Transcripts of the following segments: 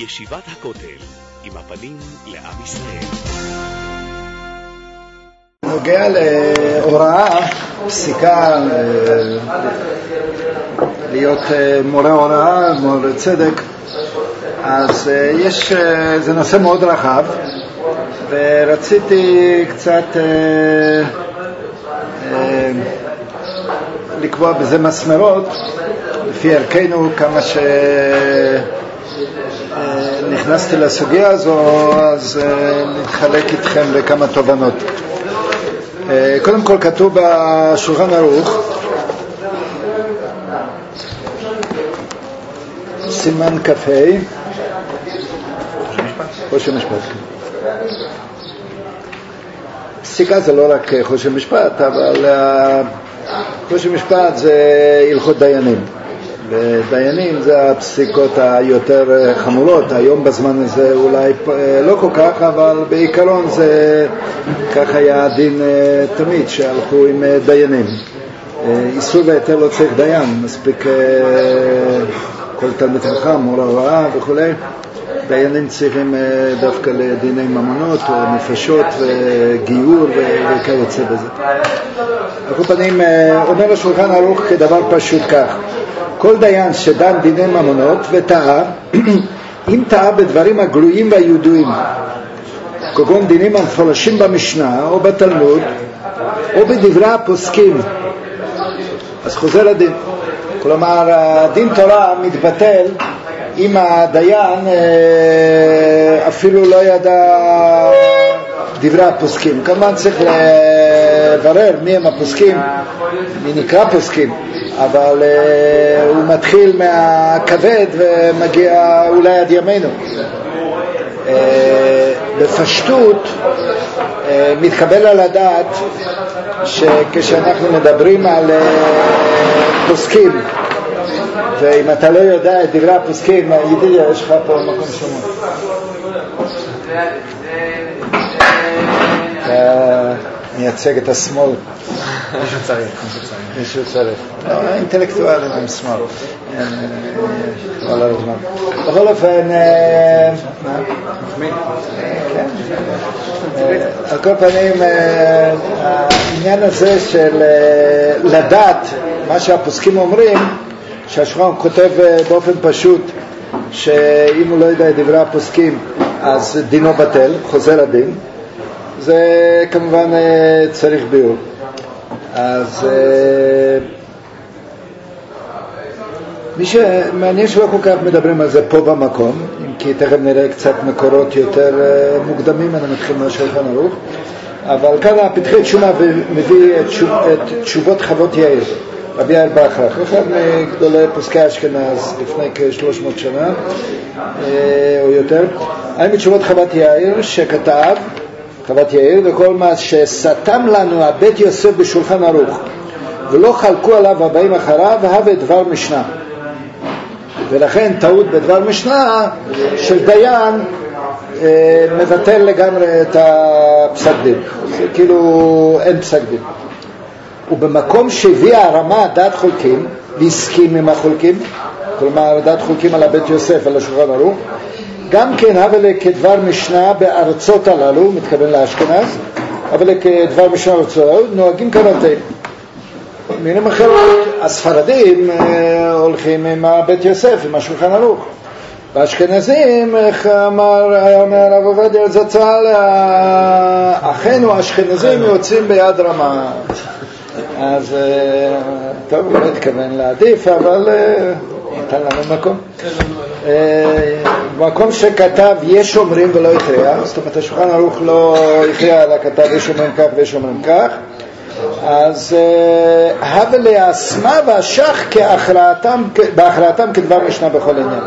ישיבת הכותל, עם הפנים לעם ישראל. נוגע להוראה, פסיקה, להיות מורה הוראה, מורה צדק, אז זה נושא מאוד רחב, ורציתי קצת לקבוע בזה מסמרות, לפי ערכנו, כמה שנכנסתי לסוגיה הזו, אז נתחלק איתכם בכמה תובנות. קודם כל כתוב בשולחן ערוך, סימן כ"ה, חושן משפט. פסיקה זה לא רק חושן משפט, אבל חושן משפט זה הלכות דיינים, ודיינים זה הפסיקות היותר חמורות. היום בזמן הזה אולי לא כל כך, אבל בעיקרון זה כך היה הדין תמיד, שהלכו עם דיינים. איסור והיתר לא צריך דיין, מספיק כל תלמיד חכם, מורה הוראה וכו'. דיינים צריכים דווקא לדיני ממונות, נפשות וגיור וכיוצא בזה. על כל פנים, אומר השולחן ערוך כדבר פשוט כך: כל דיין שדן דיני ממונות וטעה, אם טעה בדברים הגלויים והידועים, כגון דינים המפורשים במשנה או בתלמוד או בדברי הפוסקים, אז חוזר לדין. כלומר, דין תורה מתבטל אם הדיין אפילו לא ידע דברי הפוסקים. כמובן צריך לברר מי הם הפוסקים, מי נקרא פוסקים, אבל הוא מתחיל מהכבד ומגיע אולי עד ימינו. בפשטות מתקבל על הדעת שכשאנחנו מדברים על פוסקים, ואם אתה לא יודע את דברי הפוסקים, ידידיה, יש לך פה מקום שומע. אתה מייצג את השמאל. מישהו צריך. אינטלקטואלים עם שמאל. כל הזמן. בכל אופן, על כל פנים, העניין הזה של לדעת מה שהפוסקים אומרים, שהשולחן כותב באופן פשוט שאם הוא לא יודע את דברי הפוסקים אז דינו בטל, חוזר הדין, זה כמובן צריך ביור. אז מי שמעניין שלא כל כך מדברים על זה פה במקום, כי תכף נראה קצת מקורות יותר מוקדמים, אני מתחיל מהשולחן ערוך, אבל כאן הפתחי תשומה מביא את תשובות חוות יאיר, רבי יאיר בכרך, אחד מגדולי פוסקי אשכנז לפני כ-300 שנה או יותר. היה מתשובות חוות יאיר שכתב, חוות יאיר: וכל מה שסתם לנו הבית יוסף בשולחן ערוך ולא חלקו עליו הבאים אחריו, הווה דבר משנה. ולכן טעות בדבר משנה של דיין מבטל לגמרי את הפסק דין, זה כאילו אין פסק דין. ובמקום שהביא הרמה דעת חולקים והסכים עם החולקים, כלומר דעת חולקים על הבית יוסף, על השולחן ערוך, גם כן הווה כדבר משנה בארצות הללו, מתכוון לאשכנז, הווה כדבר משנה בארצות הללו, נוהגים כרתים. מילים אחרות, הספרדים הולכים עם הבית יוסף, עם השולחן ערוך. באשכנזים, איך היה אומר הרב עובדיה זצ"ל, אחינו האשכנזים יוצאים ביד רמה. אז טוב, לא התכוון להעדיף, אבל ניתן לנו מקום. במקום שכתב יש אומרים ולא הכריע, זאת אומרת השולחן ערוך לא הכריע, אלא כתב יש אומרים כך ויש אומרים כך, אז הווה להסמה והשח בהכרעתם כדבר משנה בכל עניין.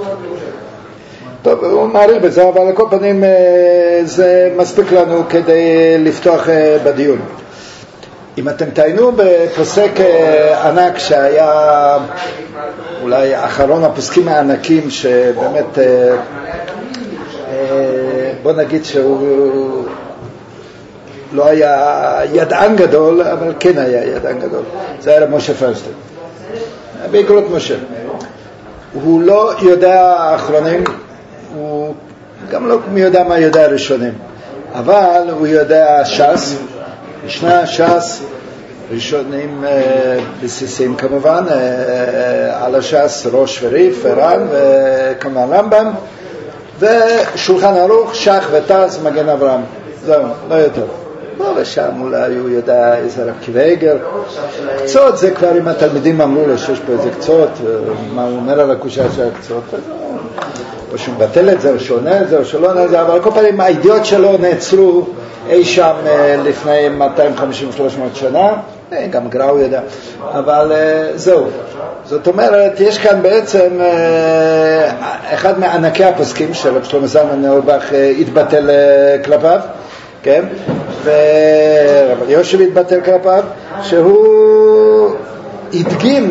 טוב, הוא מעריך בזה, אבל על כל פנים זה מספיק לנו כדי לפתוח בדיון. אם אתם תעיינו בפוסק ענק שהיה אולי אחרון הפוסקים הענקים, שבאמת בוא נגיד שהוא לא היה ידען גדול, אבל כן היה ידען גדול, זה היה משה פרסטר, בעקבות משה. הוא לא יודע האחרונים הוא גם לא מי יודע מה יודע ראשונים, אבל הוא יודע ש"ס, משנה, ש"ס, ראשונים בסיסים כמובן, על הש"ס ראש וריף, ר"ן וכמובן רמב"ם, ושולחן ערוך, שח ותז, מגן אברהם. זהו, לא יותר. פה ושם אולי הוא יודע איזה רב קיוויגר. קצות זה כבר אם התלמידים אמרו לו שיש פה איזה קצות, מה הוא אומר על הקושה של הקצות, או שהוא מבטל את זה, או שעונה את זה, או שלא עונה את זה, אבל כל פעמים הידיעות שלו נעצרו אי שם לפני 250-300 שנה, גם גראו ידע, אבל זהו. זאת אומרת, יש כאן בעצם אחד מענקי הפוסקים של רב שלמה זלמן אוירבך התבטל כלפיו, כן? ורב יושב התבטל כלפיו, שהוא הדגים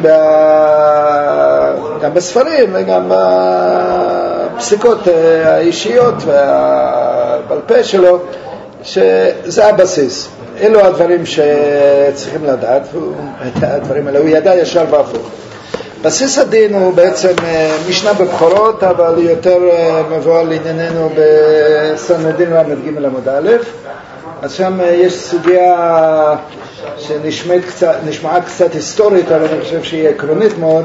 גם בספרים וגם בפסיקות האישיות והבעל פה שלו, שזה הבסיס. אלו הדברים שצריכים לדעת, את הדברים האלה הוא ידע ישר והפוך. בסיס הדין הוא בעצם משנה בבחורות, אבל יותר מבוא לענייננו בסנהדרין ל"ג עמוד א'. אז שם יש סוגיה שנשמעה קצת היסטורית, אבל אני חושב שהיא עקרונית מאוד.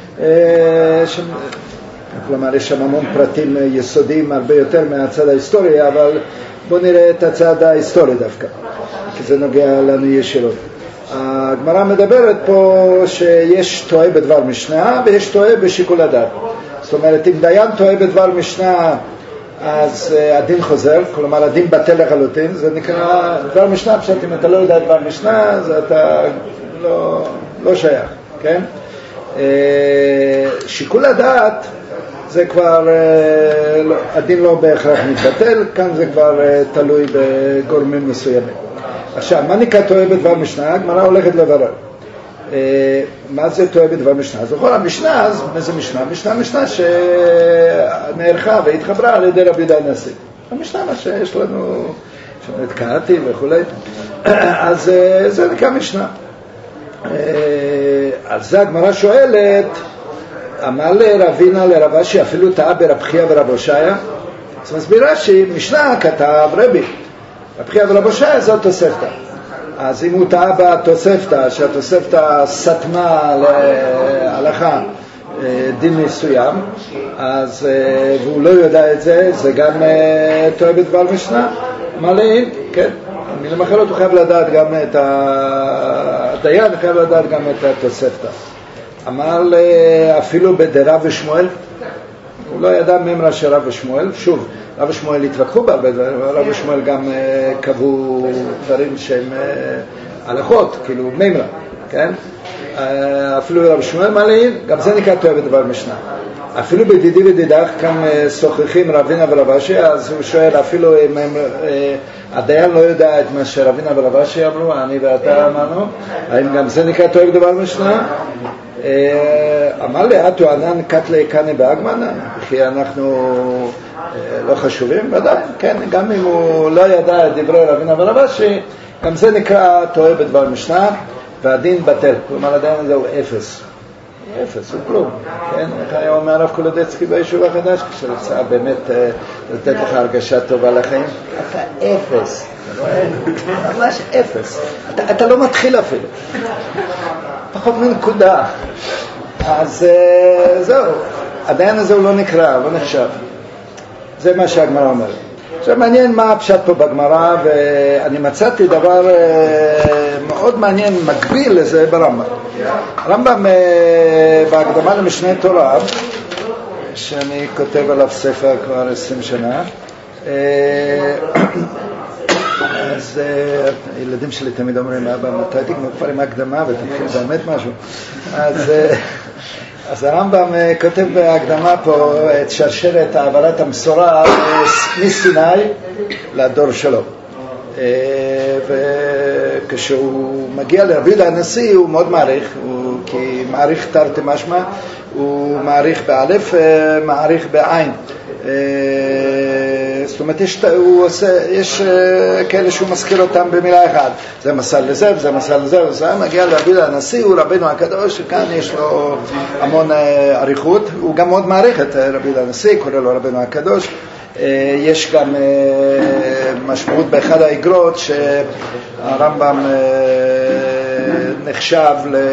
כלומר, יש שם המון פרטים יסודיים הרבה יותר מהצד ההיסטורי, אבל בואו נראה את הצד ההיסטורי דווקא, כי זה נוגע לנו ישירות. הגמרא מדברת פה שיש טועה בדבר משנה ויש טועה בשיקול הדעת. זאת אומרת, אם דיין טועה בדבר משנה, אז הדין חוזר, כלומר הדין בטל לחלוטין. זה נקרא דבר משנה, פשוט אם אתה לא יודע דבר משנה, אז אתה לא שייך, כן? שיקול הדעת זה כבר, הדין לא בהכרח מתבטל, כאן זה כבר תלוי בגורמים מסוימים. עכשיו, מה נקרא טועה בדבר משנה? הגמרא הולכת לברר. מה זה טועה בדבר משנה? אז בכל המשנה, אז איזה משנה? משנה שנערכה והתחברה על ידי רבי יהודה הנשיא. המשנה מה שיש לנו, שנתקעתי וכו'. אז זה נקרא משנה. על זה הגמרא שואלת, אמר לרבינה לרב אשי אפילו טעה ברב חייא ורב הושעיה. אז מסבירה שמשנה כתב רבי, רב חייא ורב הושעיה זאת תוספתא. אז אם הוא טעה בתוספתא, שהתוספתא סתמה להלכה דין מסוים, אז והוא לא יודע את זה, זה גם טועה בדבר משנה. מה לעיל? כן. מילים אחרות הוא חייב לדעת גם את הדיין, הוא חייב לדעת גם את התוספתא. אמר אפילו בדרב ושמואל, הוא לא ידע ממרה של רב ושמואל. שוב, רב ושמואל התווכחו בהרבה דברים, אבל רב ושמואל גם קבעו דברים שהם הלכות, כאילו ממרה, כן? אפילו רב ושמואל מעלין, גם זה נקרא טועה בדבר משנה. אפילו בדידי ודידך, כאן שוחחים רבינה ורב אשי, אז הוא שואל, אפילו אם הדיין לא יודע את מה שרבינה ורב אשי אמרו, אני ואתה אמרנו, האם גם זה נקרא טועה בדבר משנה? אמר לי, אתו ענן קטלי קני באגמנה, כי אנחנו לא חשובים, ודאי, כן, גם אם הוא לא ידע את דברי רבינה ורב אשי, גם זה נקרא טועה בדבר משנה, והדין בטל, כלומר הדין הזה הוא אפס. אפס, הוא כלום, כן? איך היה אומר הרב קולודצקי ביישוב החדש, כשרצה באמת לתת לך הרגשה טובה לחיים? אתה אפס, ממש אפס, אתה לא מתחיל אפילו, פחות מנקודה. אז זהו, הדיין הזה הוא לא נקרא, לא נחשב. זה מה שהגמרא אומרת. עכשיו מעניין מה הפשט פה בגמרא, ואני מצאתי דבר מאוד מעניין, מקביל לזה ברמב"ם. הרמב"ם בהקדמה למשנה תורה, שאני כותב עליו ספר כבר 20 שנה, אז הילדים שלי תמיד אומרים, אבא, מתי תגמור כבר עם ההקדמה ותתחיל באמת משהו? אז הרמב"ם כותב בהקדמה פה את שרשרת העברת המסורה מסיני לדור שלו. וכשהוא מגיע לרבי יהודה הנשיא הוא מאוד מעריך, כי מעריך תרתי משמע, הוא מעריך באלף, מעריך בעין. זאת אומרת, יש כאלה שהוא מזכיר אותם במילה אחת. זה מסע לזה, וזה מסע לזה, וזה מגיע לרבי יהודה הנשיא, הוא רבינו הקדוש, שכאן יש לו המון עריכות. הוא גם מאוד מעריך את רבי יהודה הנשיא, קורא לו רבינו הקדוש. יש גם משמעות באחד האגרות שהרמב"ם נחשב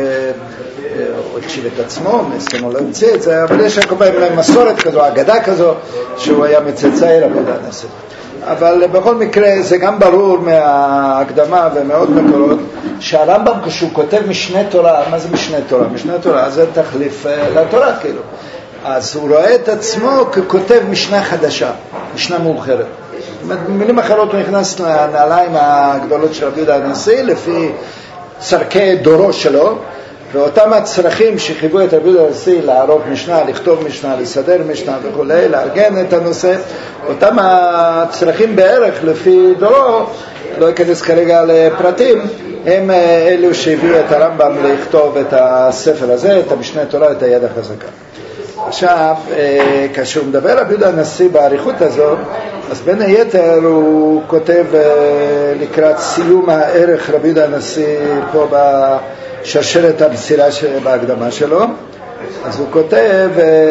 הוא הקשיב את עצמו, מסכנו לא המציא את זה, אבל יש כל פעמים מסורת כזו, אגדה כזו, שהוא היה מצאצאי רבי יהודה הנשיא. אבל בכל מקרה זה גם ברור מההקדמה ומאוד מקורות, שהרמב"ם כשהוא כותב משנה תורה, מה זה משנה תורה? משנה תורה זה תחליף לתורה כאילו. אז הוא רואה את עצמו ככותב משנה חדשה, משנה מאוחרת. במילים אחרות הוא נכנס לנעליים הגדולות של רבי יהודה הנשיא, לפי צרכי דורו שלו, ואותם הצרכים שחיוו את רבי יהודה הנשיא לערוך משנה, לכתוב משנה, לסדר משנה וכו', לארגן את הנושא, אותם הצרכים בערך לפי דורו, לא אכנס כרגע לפרטים, הם אלו שהביאו את הרמב"ם לכתוב את הספר הזה, את המשנה תורה, את היד החזקה. עכשיו, כאשר הוא מדבר רבי יהודה הנשיא בעריכות הזאת, אז בין היתר הוא כותב לקראת סיום הערך רבי יהודה הנשיא פה בשרשרת המסירה בהקדמה שלו, אז הוא כותב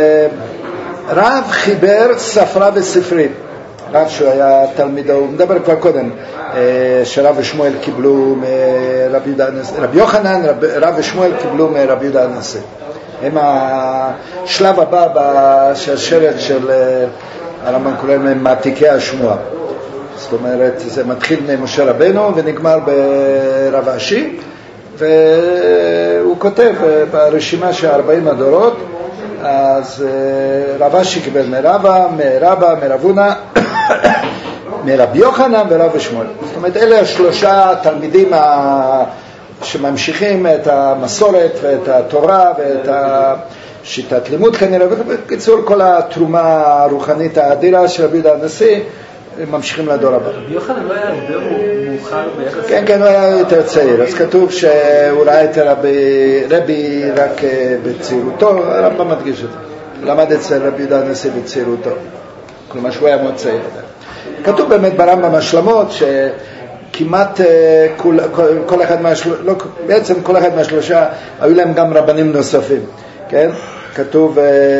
רב חיבר ספרה וספרית. רב שהוא היה תלמידו, הוא מדבר כבר קודם, שרב ושמואל קיבלו מרבי יהודה הנשיא, רבי יוחנן, רב ושמואל קיבלו מרבי יהודה הנשיא. הם השלב הבא בשרשרת של הרמב"ם קורא להם מעתיקי השמועה. זאת אומרת, זה מתחיל ממשה רבנו ונגמר ברב אשי, והוא כותב ברשימה של 40 הדורות, אז רב אשי קיבל מרבא, מרבונה, מרבי יוחנן ורב ושמואל. זאת אומרת, אלה השלושה תלמידים שממשיכים את המסורת ואת התורה ואת שיטת לימוד כנראה, ובקיצור כל התרומה הרוחנית האדירה של רבי יהודה הנשיא ממשיכים לדור הבא. רבי יוחנן לא היה הרבה מאוחר ביחס? כן, הוא היה יותר צעיר, אז כתוב שהוא ראה את רבי רק בצעירותו, הרמב"ם מדגיש את זה, למד אצל רבי יהודה הנשיא בצעירותו, כלומר שהוא היה מאוד צעיר. כתוב באמת ברמב"ם השלמות כמעט כל אחד בעצם כל אחד מהשלושה היו להם גם רבנים נוספים, כן? כתוב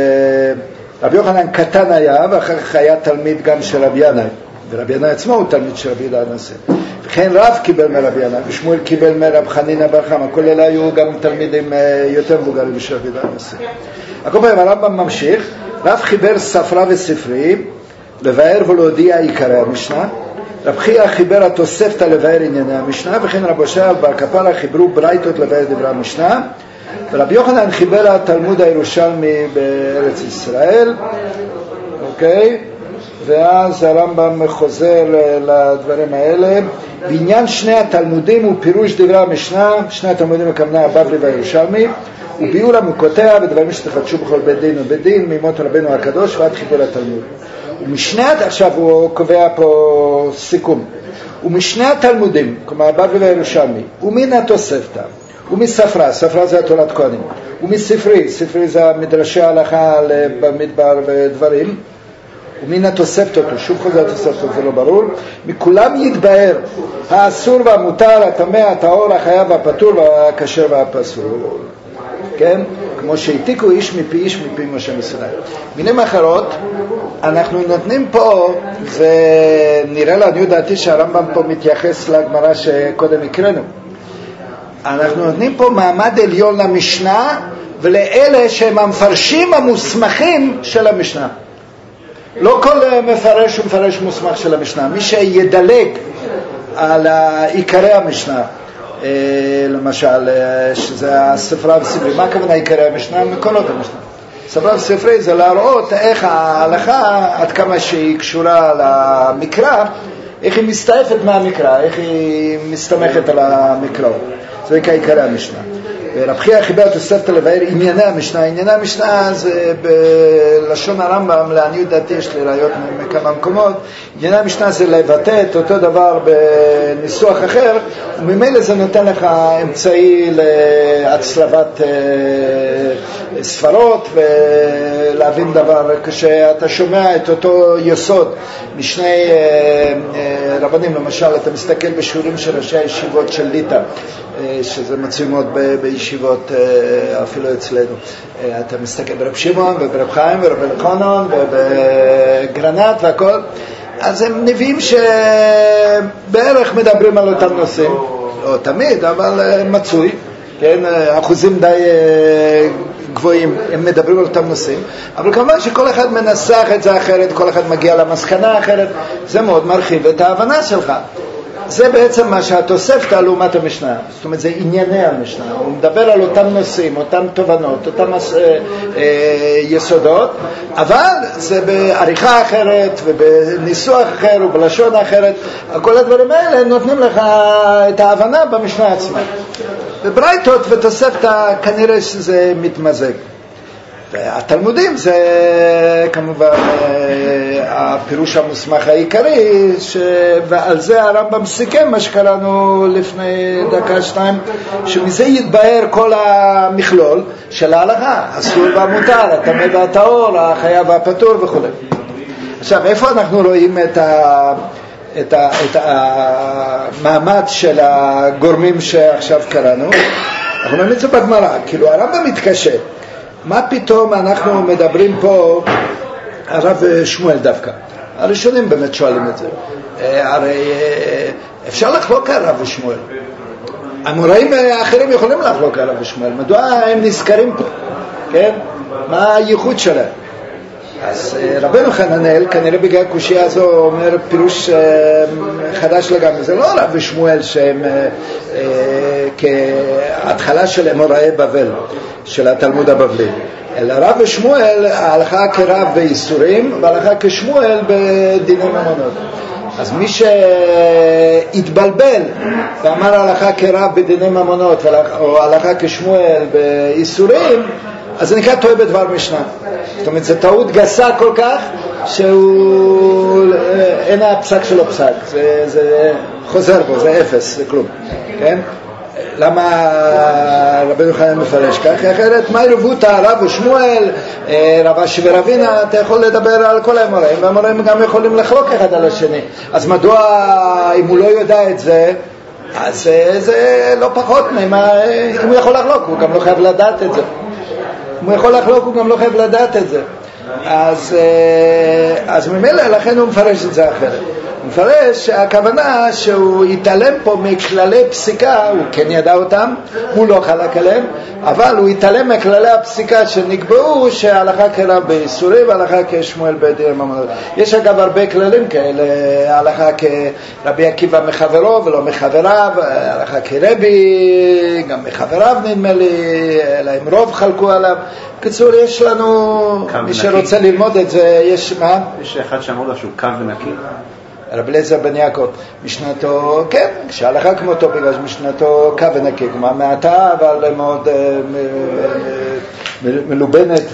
רבי יוחנן קטן היה, ואחר כך היה תלמיד גם של רבי ינאי, ורבי ינאי עצמו הוא תלמיד של רבי יהודה הנשיא. וכן רב קיבל מרבי ינאי, ושמואל קיבל מרב חנינא בר חמא, כל אלה היו גם תלמידים יותר מבוגרים של רבי יהודה הנשיא. הכל פעמים הרמב"ם ממשיך, רב חיבר ספרה וספרי, לבאר ולהודיע עיקרי המשנה, רב חייא חיבר התוספתא לבאר ענייני המשנה, וכן רב הושע בר כפרה חיברו ברייתות לבאר דברי המשנה, ורבי יוחנן חיבר התלמוד הירושלמי בארץ ישראל. אוקיי, ואז הרמב"ם חוזר לדברים האלה. בעניין שני התלמודים הוא פירוש דברי המשנה, שני התלמודים הכוונה הבבלי והירושלמי, וביאור עמוקותיה ודברים שתחדשו בכל בית דין ובית דין מימות רבנו הקדוש ועד חיבור התלמוד. ומשני, עכשיו הוא קובע פה סיכום, ומשני התלמודים, כלומר הבבלי והירושלמי, ומן התוספתא, ומספרה, ספרה זה התורת כהנים, ומספרי, ספרי זה המדרשי ההלכה במדבר ודברים, ומן התוספתות, שוב כל זה התוספתות, זה לא ברור, מכולם יתבהר האסור והמותר, הטמא, הטהור, החייב והפטור והכשר והפסול. כן? כמו שהעתיקו איש מפי משה מסיני. מילים אחרות, אנחנו נותנים פה, ונראה לעניות דעתי שהרמב"ם פה מתייחס לגמרא שקודם הקראנו. אנחנו נותנים פה מעמד עליון למשנה, ולאלה שהם המפרשים המוסמכים של המשנה. לא כל מפרש הוא מפרש מוסמך של המשנה. מי שידלג על עיקרי המשנה, למשל, שזה הספרה וספרי. מה הכוונה עיקרי המשנה? מקורות המשנה. ספרה וספרי זה להראות איך ההלכה, עד כמה שהיא קשורה למקרא, איך היא מסתעפת מהמקרא, איך היא מסתמכת על המקרא. זה עיקרי המשנה. ורב חייא חיבר תוספתא לבאר ענייני המשנה. ענייני המשנה זה בלשון הרמב"ם, לעניות דעתי יש לי ראיות מכמה מקומות. ענייני המשנה זה לבטא את אותו דבר בניסוח אחר, וממילא זה נותן לך אמצעי להצלבת ספרות להבין דבר, כשאתה שומע את אותו יסוד משני רבנים, למשל אתה מסתכל בשיעורים של ראשי הישיבות של ליטא, שזה מצוי מאוד בישיבות אפילו אצלנו, אתה מסתכל ברב שמעון וברב חיים וברב אלחנן ובגרנט והכל, אז הם נביאים שבערך מדברים על אותם נושאים, לא תמיד, אבל מצוי, כן, אחוזים די גבוהים, הם מדברים על אותם נושאים, אבל כמובן שכל אחד מנסח את זה אחרת, כל אחד מגיע למסקנה אחרת, זה מאוד מרחיב את ההבנה שלך. זה בעצם מה שהתוספתא לעומת המשנה, זאת אומרת זה ענייני המשנה, הוא מדבר על אותם נושאים, אותם תובנות, אותם יסודות, אבל זה בעריכה אחרת ובניסוח אחר ובלשון אחרת, כל הדברים האלה נותנים לך את ההבנה במשנה עצמה. בברייתות ותוספתא כנראה שזה מתמזג. והתלמודים זה כמובן הפירוש המוסמך העיקרי, ועל זה הרמב"ם סיכם מה שקראנו לפני דקה-שתיים, שמזה יתבהר כל המכלול של ההלכה, אסור והמותר, הטמא והטהור, החייב והפטור וכו'. עכשיו, איפה אנחנו רואים את המעמד של הגורמים שעכשיו קראנו? אנחנו רואים את זה בגמרא, כאילו הרמב"ם מתקשה. מה פתאום אנחנו מדברים פה הרב שמואל דווקא? הראשונים באמת שואלים את זה. הרי אפשר לחלוק על הרב שמואל. המוראים האחרים יכולים לחלוק על הרב שמואל. מדוע הם נזכרים פה? כן? מה הייחוד שלהם? אז רבנו חננאל כנראה בגלל הקושיה הזו אומר פירוש חדש לגמרי. זה לא רב שמואל שהם כהתחלה של אמוראי בבל של התלמוד הבבלי, אלא רב שמואל הלכה כרב באיסורים והלכה כשמואל בדיני ממונות. אז מי שהתבלבל ואמר הלכה כרב בדיני ממונות או הלכה כשמואל באיסורים, אז זה נקרא טועה בדבר משנה. זאת אומרת, זו טעות גסה כל כך אין הפסק שלו פסק, זה חוזר בו, זה אפס, זה כלום, כן? למה רבנו חנן מפרש כך? אחרת, מה ירבותא רב ושמואל, רב אשי ורבינה, אתה יכול לדבר על כל האמוראים, והאמוראים גם יכולים לחלוק אחד על השני. אז מדוע, אם הוא לא יודע את זה, אז זה לא פחות ממה, אם הוא יכול לחלוק, הוא גם לא חייב לדעת את זה. אם הוא יכול לחלוק, הוא גם לא חייב לדעת את זה. אז ממילא, לכן הוא מפרש את זה אחרת. הוא מפרש שהכוונה שהוא יתעלם פה מכללי פסיקה, הוא כן ידע אותם, הוא לא חלק עליהם, אבל הוא יתעלם מכללי הפסיקה שנקבעו שההלכה כרב באיסורים וההלכה כשמואל בדיני ממונות. יש אגב הרבה כללים כאלה, ההלכה כרבי עקיבא מחברו ולא מחבריו, ההלכה כרבי, גם מחבריו נדמה לי, אלא אם רוב חלקו עליו. בקיצור, יש לנו, מי שרוצה ללמוד את זה, יש מה? יש אחד שאמרו לו שהוא קו ונקי. רב אליעזר בן יעקב, משנתו, כן, כשהלכה כמותו, בגלל שמשנתו קו ונקי, כלומר מעטה, אבל מאוד מלובנת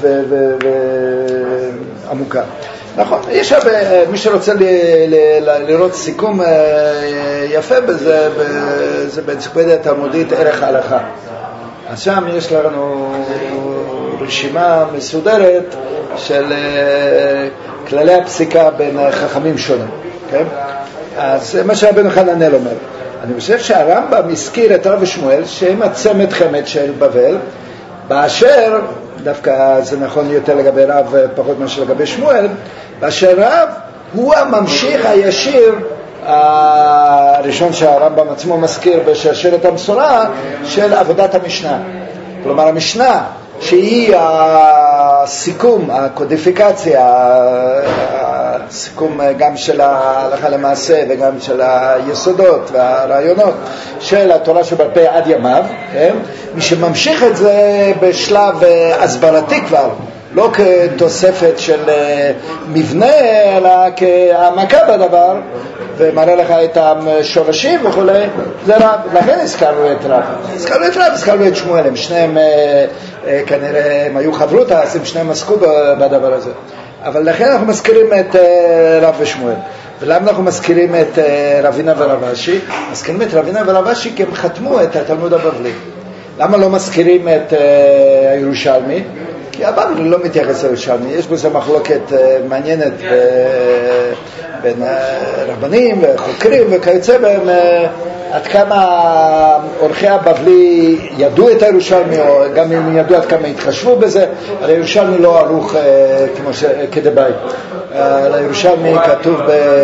ועמוקה. נכון, יש הרבה, מי שרוצה לראות סיכום יפה בזה, זה באנציקלופדיה תלמודית ערך ההלכה. אז שם יש לנו רשימה מסודרת של כללי הפסיקה בין חכמים שונים. כן? אז זה מה שרבנו חננאל אומר. אני חושב שהרמב"ם הזכיר את רב שמואל שהם הצמד חמד של בבל, באשר, דווקא זה נכון יותר לגבי רב פחות מאשר לגבי שמואל, באשר רב הוא הממשיך הישיר הראשון שהרמב"ם עצמו מזכיר בשרשרת המסורה של עבודת המשנה. כלומר המשנה שהיא הסיכום, הקודיפיקציה, הסיכום גם של ההלכה למעשה וגם של היסודות והרעיונות של התורה שבעל פה עד ימיו, כן? מי שממשיך את זה בשלב הסברתי כבר, לא כתוספת של מבנה, אלא כעמקה בדבר, ומראה לך את השורשים וכו', זה רב. לכן הזכרנו את רב. הזכרנו את שמואל, הם שניהם כנראה הם היו חברותא, אז הם שניהם עסקו בדבר הזה. אבל לכן אנחנו מזכירים את רב ושמואל. ולמה אנחנו מזכירים את רבינה ורב אשי? מזכירים את רבינה ורב אשי כי הם חתמו את התלמוד הבבלי. למה לא מזכירים את הירושלמי? כי הבבלי לא מתייחס לירושלמי. יש בזה מחלוקת מעניינת בין רבנים וחוקרים וכיוצא בהם, עד כמה עורכי הבבלי ידעו את הירושלמי, או גם אם ידעו עד כמה התחשבו בזה. על הירושלמי לא ערוך כדבעי. על הירושלמי כתוב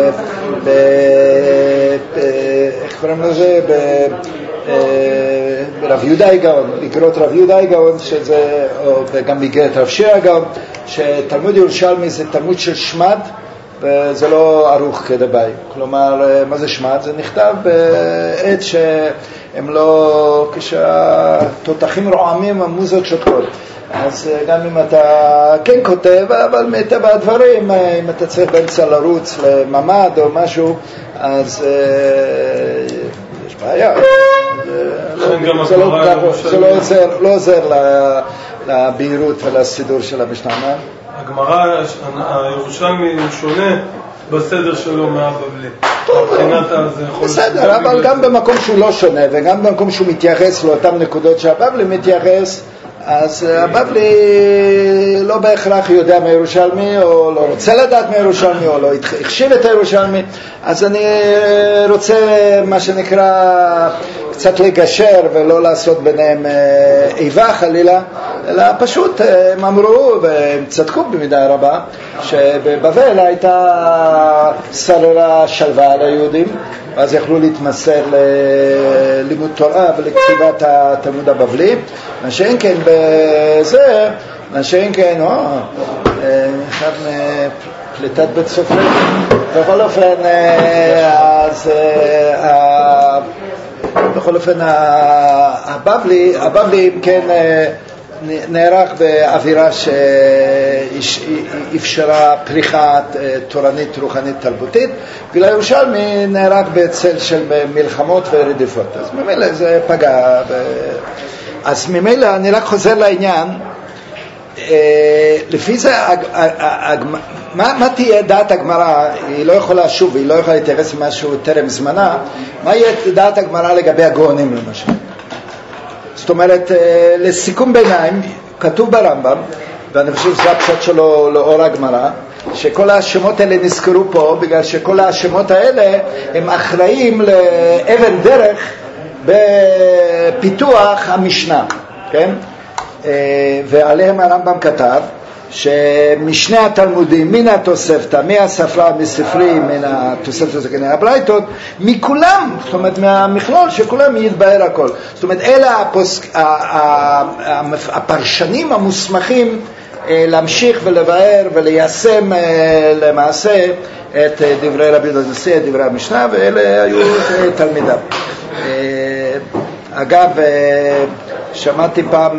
איך קוראים לזה? ברב יהודה גאון, בקריאות רב יהודה גאון, שזה, וגם בקריאות רב שיר גאון, שתלמוד ירושלמי זה תלמוד של שמד, וזה לא ערוך כדבעי. כלומר, מה זה שמד? זה נכתב בעת שהם לא, כשהתותחים רועמים המוזות שותקות. אז גם אם אתה כן כותב, אבל מטבע הדברים, אם אתה צריך באמצע לרוץ לממד או משהו, אז יש בעיה. זה לא עוזר לבהירות ולסידור של המשנה. הגמרא הירושלמי שונה בסדר שלו מהבבלי. בסדר, אבל גם במקום שהוא לא שונה וגם במקום שהוא מתייחס לאותן נקודות שהבבלי מתייחס, אז הבבלי לא בהכרח יודע מהירושלמי, או לא רוצה לדעת מהירושלמי, או לא החשיב את הירושלמי. אז אני רוצה, מה שנקרא, קצת לגשר ולא לעשות ביניהם איבה חלילה, אלא פשוט הם אמרו, והם צדקו במידה רבה, שבבבל הייתה שררה שלווה ליהודים, אז יכלו להתמסר ללימוד תורה ולכתיבת התלמוד הבבלי. מה שאין כן בזה, מה שאין כן, אחד מפליטת בית סופר. בכל אופן, אז בכל אופן הבבלי כן נערך באווירה שאפשרה פריחה תורנית, רוחנית, תרבותית, ולירושלמי נערך בצל של מלחמות ורדיפות. אז ממילא זה פגע. אז ממילא אני רק חוזר לעניין, לפי זה מה תהיה דעת הגמרא? היא לא יכולה שוב, היא לא יכולה להתייחס למשהו טרם זמנה. מה יהיה דעת הגמרא לגבי הגאונים למשל? זאת אומרת, לסיכום ביניים, כתוב ברמב"ם, ואני חושב שזה הפשט שלו לאור הגמרא, שכל השמות האלה נזכרו פה, בגלל שכל השמות האלה הם אחראים לאבן דרך בפיתוח המשנה, כן? ועליהם הרמב"ם כתב שמשני התלמודים, מן התוספתא, מהספרה, מספרי, מן התוספתא זה כנראה הברייתות, מכולם, זאת אומרת מהמכלול שכולם יתבהר הכל. זאת אומרת, אלה הפרשנים המוסמכים להמשיך ולבהר וליישם למעשה את דברי רבי יהודה הנשיא, את דברי המשנה, ואלה היו תלמידיו. אגב, שמעתי פעם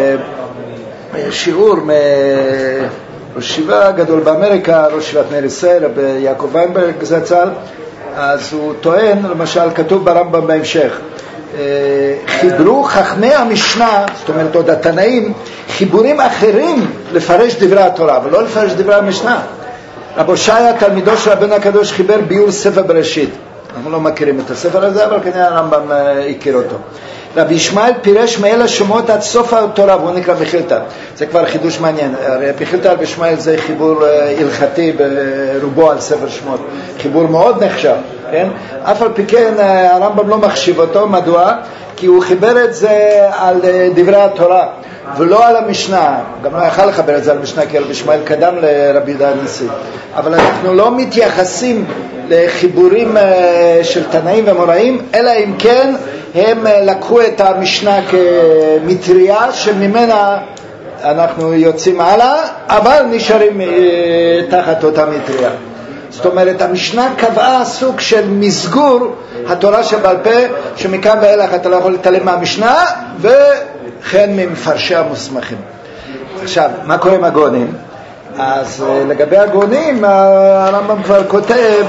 שיעור מראש ישיבה גדול באמריקה, ראש ישיבת נר ישראל, יעקב ויינברג זצ"ל. אז הוא טוען, למשל, כתוב ברמב"ם בהמשך, חיברו חכמי המשנה, זאת אומרת עוד התנאים, חיבורים אחרים לפרש דברי התורה, ולא לפרש דברי המשנה. רב הושעיה, תלמידו של רבנו הקדוש, חיבר ביור ספר בראשית. אנחנו לא מכירים את הספר הזה, אבל כנראה הרמב"ם הכיר אותו. רבי ישמעאל פירש מאל השמות עד סוף התורה, והוא נקרא מחילתא. זה כבר חידוש מעניין. מחילתא רבי ישמעאל זה חיבור הלכתי ברובו על ספר שמות. חיבור מאוד נחשב, כן? אף על פי כן הרמב"ם לא מחשיב אותו. מדוע? כי הוא חיבר את זה על דברי התורה, ולא על המשנה. גם לא יכל לחבר את זה על המשנה, כי רבי ישמעאל קדם לרבי יהודה הנשיא. אבל אנחנו לא מתייחסים לחיבורים של תנאים ומוראים, אלא אם כן הם לקחו את המשנה כמטריה שממנה אנחנו יוצאים הלאה, אבל נשארים תחת אותה מטריה. זאת אומרת, המשנה קבעה סוג של מסגור התורה שבעל פה, שמכאן ואילך אתה לא יכול להתעלם מהמשנה, וכן ממפרשי המוסמכים. עכשיו, מה קורה עם הגאונים? אז לגבי הגאונים, הרמב"ם כבר כותב,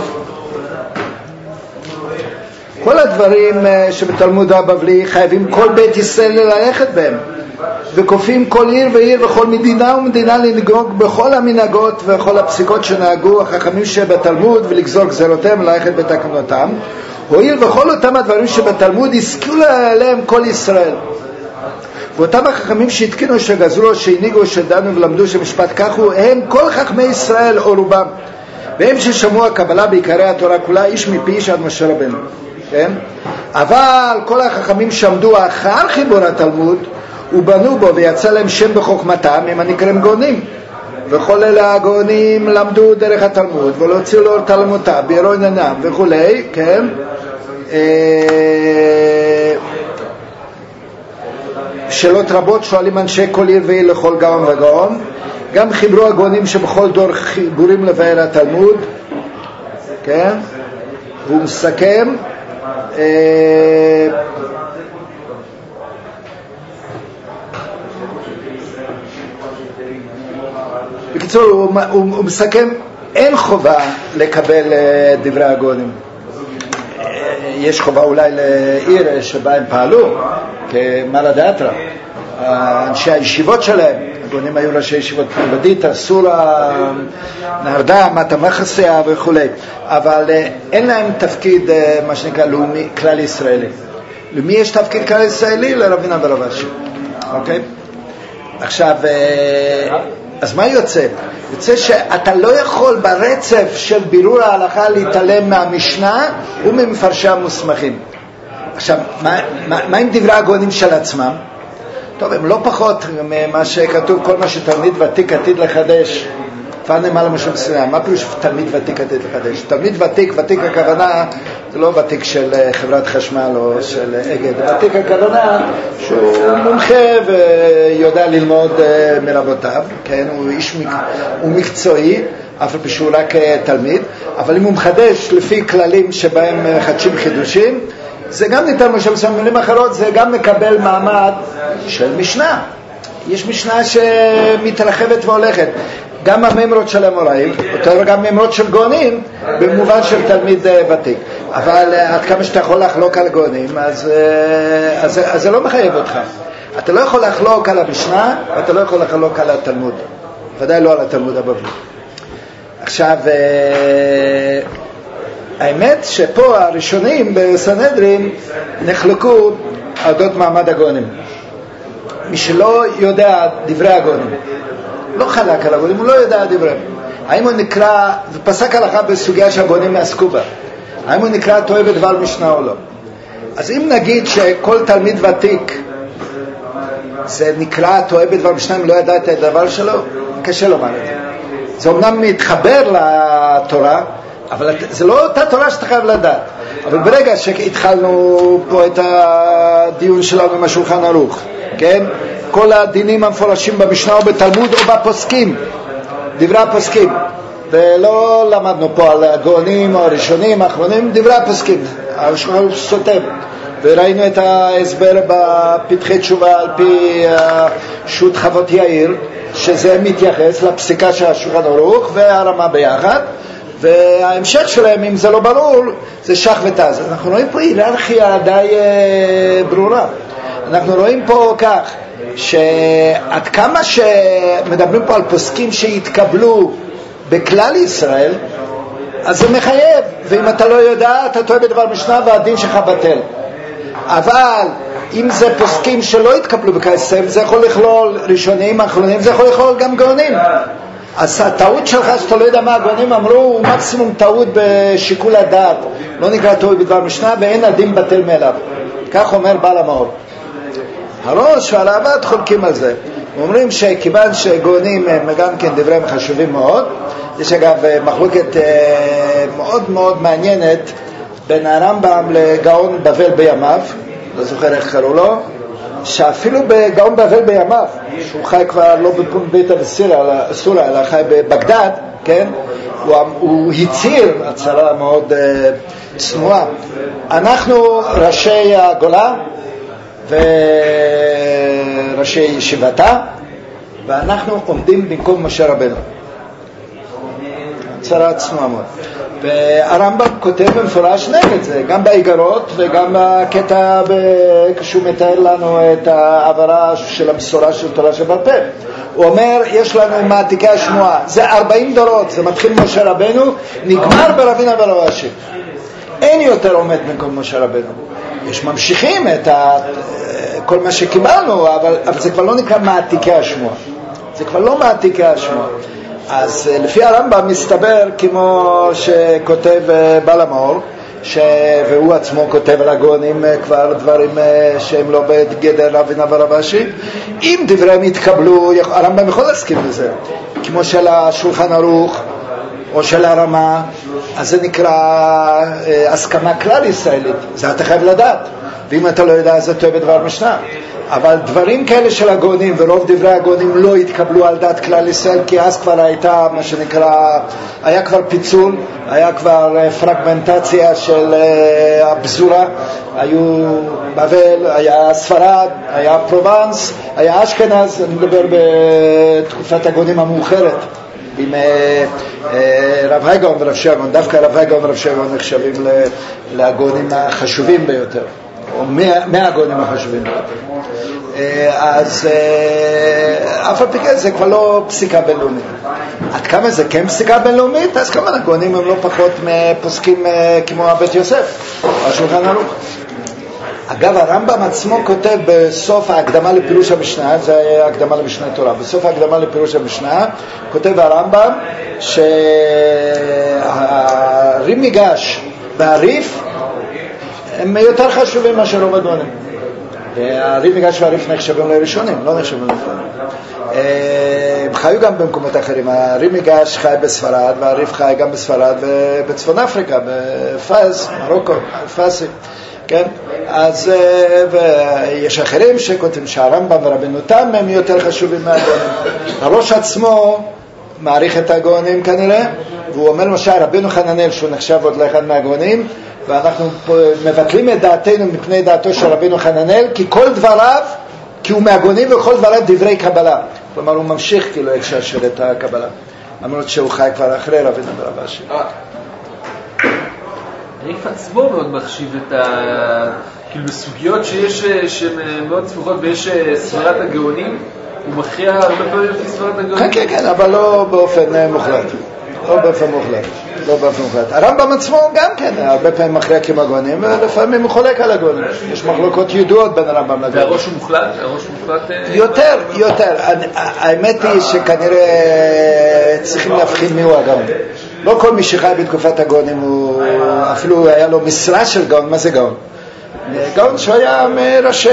כל הדברים שבתלמוד הבבלי חייבים כל בית ישראל ללכת בהם, וכופים כל עיר ועיר וכל מדינה ומדינה לנהוג בכל המנהגות וכל הפסיקות שנהגו החכמים שבתלמוד, ולגזור גזרותיהם וללכת בתקנותם, הואיל וכל אותם הדברים שבתלמוד הסכימו עליהם כל ישראל, ואותם החכמים שהתקינו, שגזרו, שהנהיגו, שדנו ולמדו שמשפט כך הוא, הם כל חכמי ישראל או רובם, והם ששמעו הקבלה בעיקרי התורה כולה, איש מפי איש עד משה רבנו, כן? אבל כל החכמים שעמדו אחר חיבור התלמוד ובנו בו ויצא להם שם בחוכמתם, הם הנקראים גאונים, וכל אלה הגאונים למדו דרך התלמוד ולא הוציאו לו תלמודיו בירו עניינם וכולי, כן? שאלות רבות שואלים אנשי כל עיר ועיר לכל גאון וגאון, גם חיברו הגאונים שבכל דור חיבורים לבאר התלמוד, כן? והוא מסכם בקיצור הוא מסכם, אין חובה לקבל דברי הגאונים. יש חובה אולי לעיר שבה הם פעלו כמרא דאתרא, אנשי הישיבות שלהם, הגאונים היו ראשי ישיבות פרבדיתא, סורה, נהרדה, מטה מחסיה וכו', אבל אין להם תפקיד מה שנקרא לאומי, כלל ישראלי. למי יש תפקיד כלל ישראלי? לרבינה ולרב אשי. אוקיי? עכשיו, אז מה יוצא? יוצא שאתה לא יכול ברצף של בירור ההלכה להתעלם מהמשנה וממפרשי המוסמכים. עכשיו, מה עם דברי הגאונים של עצמם? טוב, הם לא פחות ממה שכתוב, כל מה שתלמיד ותיק עתיד לחדש, כבר נאמר למשל סיני. מה פירוש תלמיד ותיק עתיד לחדש? תלמיד ותיק, ותיק הכוונה, זה לא ותיק של חברת חשמל או של אגד, ותיק הכוונה שהוא מומחה ויודע ללמוד מרבותיו, כן? הוא מקצועי, אף על שהוא רק תלמיד, אבל אם הוא מחדש לפי כללים שבהם חדשים חידושים, זה גם ניתן משל במילים אחרות, זה גם מקבל מעמד של משנה. יש משנה שמתרחבת והולכת. גם הממרות של המוראים, גם ממרות של גאונים, במובן של תלמיד ותיק. אבל עד כמה שאתה יכול לחלוק על גאונים, אז זה לא מחייב אותך. אתה לא יכול לחלוק על המשנה, ואתה לא יכול לחלוק על התלמוד. ודאי לא על התלמוד הבבלי. עכשיו, האמת שפה הראשונים בסנהדרין נחלקו אודות מעמד הגאונים. מי שלא יודע דברי הגאונים, לא חלק על הגאונים, הוא לא יודע דבריהם. האם הוא נקרא, ופסק הלכה בסוגיה שהגאונים עסקו בה, האם הוא נקרא טועה בדבר משנה או לא? אז אם נגיד שכל תלמיד ותיק זה נקרא טועה בדבר משנה, אם לא ידע את הדבר שלו, קשה לומר את זה. זה אומנם מתחבר לתורה, אבל זה לא אותה תורה שאתה חייב לדעת. אבל ברגע שהתחלנו פה את הדיון שלנו עם השולחן ערוך, כן? כל הדינים המפורשים במשנה או בתלמוד או בפוסקים, דברי הפוסקים, ולא למדנו פה על הגאונים או הראשונים, האחרונים, דברי הפוסקים, השולחן ערוך סותם, וראינו את ההסבר בפתחי תשובה על פי שו"ת חוות יאיר, שזה מתייחס לפסיקה של השולחן ערוך והרמה ביחד, וההמשך שלהם, אם זה לא ברור, זה שח ותז. אנחנו רואים פה היררכיה די ברורה. אנחנו רואים פה כך, שעד כמה שמדברים פה על פוסקים שהתקבלו בכלל ישראל, אז זה מחייב, ואם אתה לא יודע, אתה טועה בדבר משנה והדין שלך בטל. אבל אם זה פוסקים שלא התקבלו בכלל ישראל, זה יכול לכלול ראשונים, אחרונים, זה יכול לכלול גם גאונים. אז הטעות שלך שאתה לא יודע מה הגאונים אמרו הוא מקסימום טעות בשיקול הדעת, לא נקרא טעות בדבר משנה, ואין הדין בטל מאליו. כך אומר בעל המאור. הראש והרעב"ד חולקים על זה, אומרים שכיוון שגאונים הם גם כן דבריהם חשובים מאוד. יש אגב מחלוקת מאוד מאוד מעניינת בין הרמב"ם לגאון בבל בימיו, לא זוכר איך קראו לו, שאפילו בגאון בבל בימיו, שהוא חי כבר לא בפומביתא וסורה, אלא חי בבגדד, כן? הוא הצהיר הצהרה מאוד צנועה. אנחנו ראשי הגולה וראשי ישיבתה, ואנחנו עומדים במקום משה רבנו. הצהרה צנועה מאוד. והרמב"ם כותב במפורש נגד זה, גם באיגרות וגם בקטע כשהוא מתאר לנו את העברה של המסורה של תורה שבעל פה. הוא אומר, יש לנו מעתיקי השמועה, זה 40 דורות, זה מתחיל משה רבנו, נגמר ברבינה ולרב אשי. אין יותר עומד במקום משה רבנו. יש ממשיכים את כל מה שקיבלנו, אבל זה כבר לא נקרא מעתיקי השמוע. זה כבר לא מעתיקי השמוע. אז לפי הרמב"ם מסתבר, כמו שכותב בעל המאור, והוא עצמו כותב על הגאונים כבר דברים שהם לא בגדר אבינה ורבשי, אם דבריהם יתקבלו, הרמב"ם יכול להסכים לזה, כמו של השולחן ערוך או של הרמה, אז זה נקרא הסכמה כלל ישראלית, זה אתה חייב לדעת, ואם אתה לא יודע זה טועה בדבר משנה. אבל דברים כאלה של הגאונים ורוב דברי הגאונים לא התקבלו על דעת כלל ישראל, כי אז כבר הייתה מה שנקרא, היה כבר פיצול, היה כבר פרגמנטציה של הבזורה, היו בבל, היה ספרד, היה פרובנס, היה אשכנז, אני מדבר בתקופת הגאונים המאוחרת, עם רב הגאון ורב שרמן, דווקא רב הגאון ורב שרמן נחשבים לגאונים החשובים ביותר, או 100 הגאונים החשובים ביותר. אז אף על פי כן זה כבר לא פסיקה בינלאומית. עד כמה זה כן פסיקה בינלאומית? אז כמה הגאונים הם לא פחות פוסקים כמו הבית יוסף או השולחן ערוך. אגב, הרמב"ם עצמו כותב בסוף ההקדמה לפירוש המשנה, זה הקדמה למשנה תורה, בסוף ההקדמה לפירוש המשנה כותב הרמב"ם שהרים מיגש והריף הם יותר חשובים מאשר רוב הגאונים. הרים מיגש והריף נחשבים לראשונים, לא נחשבים לפעמים. הם חיו גם במקומות אחרים. הרים מיגש חי בספרד והריף חי גם בספרד ובצפון אפריקה, בפאז, מרוקו, פאסי. כן? אז יש אחרים שכותבים שהרמב"ם ורבנו תם הם יותר חשובים מהגאונים. הראש עצמו מעריך את הגאונים כנראה, והוא אומר למשל רבנו חננאל שהוא נחשב עוד לאחד מהגאונים, ואנחנו מבטלים את דעתנו מפני דעתו של רבנו חננאל, כי כל דבריו, כי הוא מהגאונים וכל דבריו דברי קבלה. כלומר הוא ממשיך כאילו להשתעשע את הקבלה, למרות שהוא חי כבר אחרי רבנו ורבשי. הריף עצמו מאוד מחשיב את כאילו בסוגיות שהן מאוד סמוכות ויש סברת הגאונים, הוא מכריע הרבה פעמים לפי סברת הגאונים. כן, כן, אבל לא באופן מוחלט. לא באופן מוחלט. הרמב"ם עצמו גם כן, הרבה פעמים מכריע כמו הגאונים, ולפעמים הוא חולק על הגאונים. יש מחלוקות ידועות בין הרמב"ם לגאונים. והראש הוא מוחלט? יותר. האמת היא שכנראה צריכים להבחין מיהו הגאון. לא כל מי שחי בתקופת הגאונים, אפילו היה לו משרה של גאון. מה זה גאון? גאון שהיה מראשי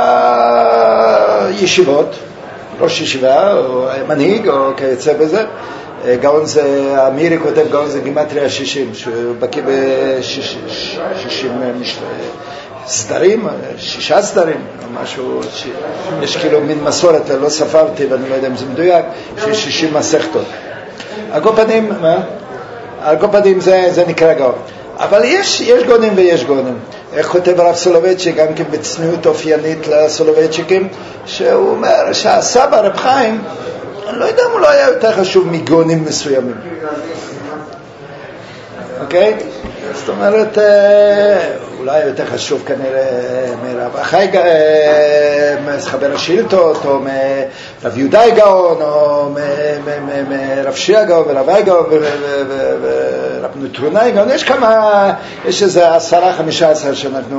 הישיבות, ראש ישיבה, או מנהיג, או כיוצא בזה. גאון זה, אמירי כותב גאון זה גימטריה 60, שהוא בקיא ב-60 סדרים, 6 סדרים, או משהו, יש כאילו מין מסורת, לא ספרתי ואני לא יודע אם זה מדויק, שיש 60 מסכתות. על כל פנים זה נקרא גאון. אבל יש גאונים ויש גאונים. איך כותב הרב סולובייצ'יק, גם כן בצניעות אופיינית לסולובייצ'יקים, שהוא אומר שהסבא רב חיים, אני לא יודע אם הוא לא היה יותר חשוב מגאונים מסוימים. אוקיי? זאת אומרת, אולי יותר חשוב כנראה מרב אחי מחבר השאילתות, או מרב יהודאי גאון, או מרב שיעה גאון, ורבי גאון, ורב נטרונאי גאון. יש כמה, יש איזה 10-15 שאנחנו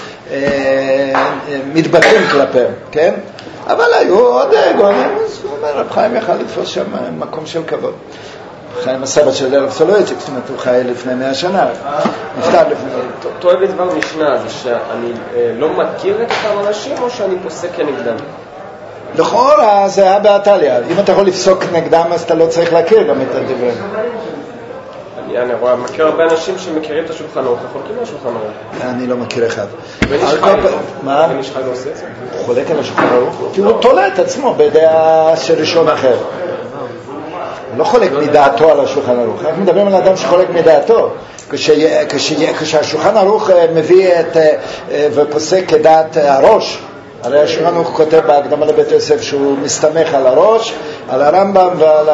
מתבטאים כלפיהם, כן? אבל היו עוד גאונים, אז הוא אומר, רב חיים יכל לתפוס שם מקום של כבוד. חיים הסבא של הרב סולובייצ'יק, זאת אומרת, הוא חי לפני 100 שנה, נפטר לפני... טועה בדבר משנה, זה שאני לא מכיר את אותם אנשים, או שאני פוסק כנגדם? לכאורה זה היה באתליה, אם אתה יכול לפסוק נגדם, אז אתה לא צריך להכיר גם את הדברים. אני מכיר הרבה אנשים שמכירים את השולחן ערוך, חולקים על השולחן ערוך. אני לא מכיר אחד. בן איש חי לא עושה את זה? הוא חולק על השולחן ערוך? כי הוא תולה את עצמו בדעה של ראשון אחר. הוא לא חולק מדעתו על השולחן ערוך. אנחנו מדברים על אדם שחולק מדעתו. כשהשולחן ערוך מביא ופוסק כדעת הראש, הרי השולחן ערוך כותב בהקדמה לבית יוסף שהוא מסתמך על הראש, על הרמב"ם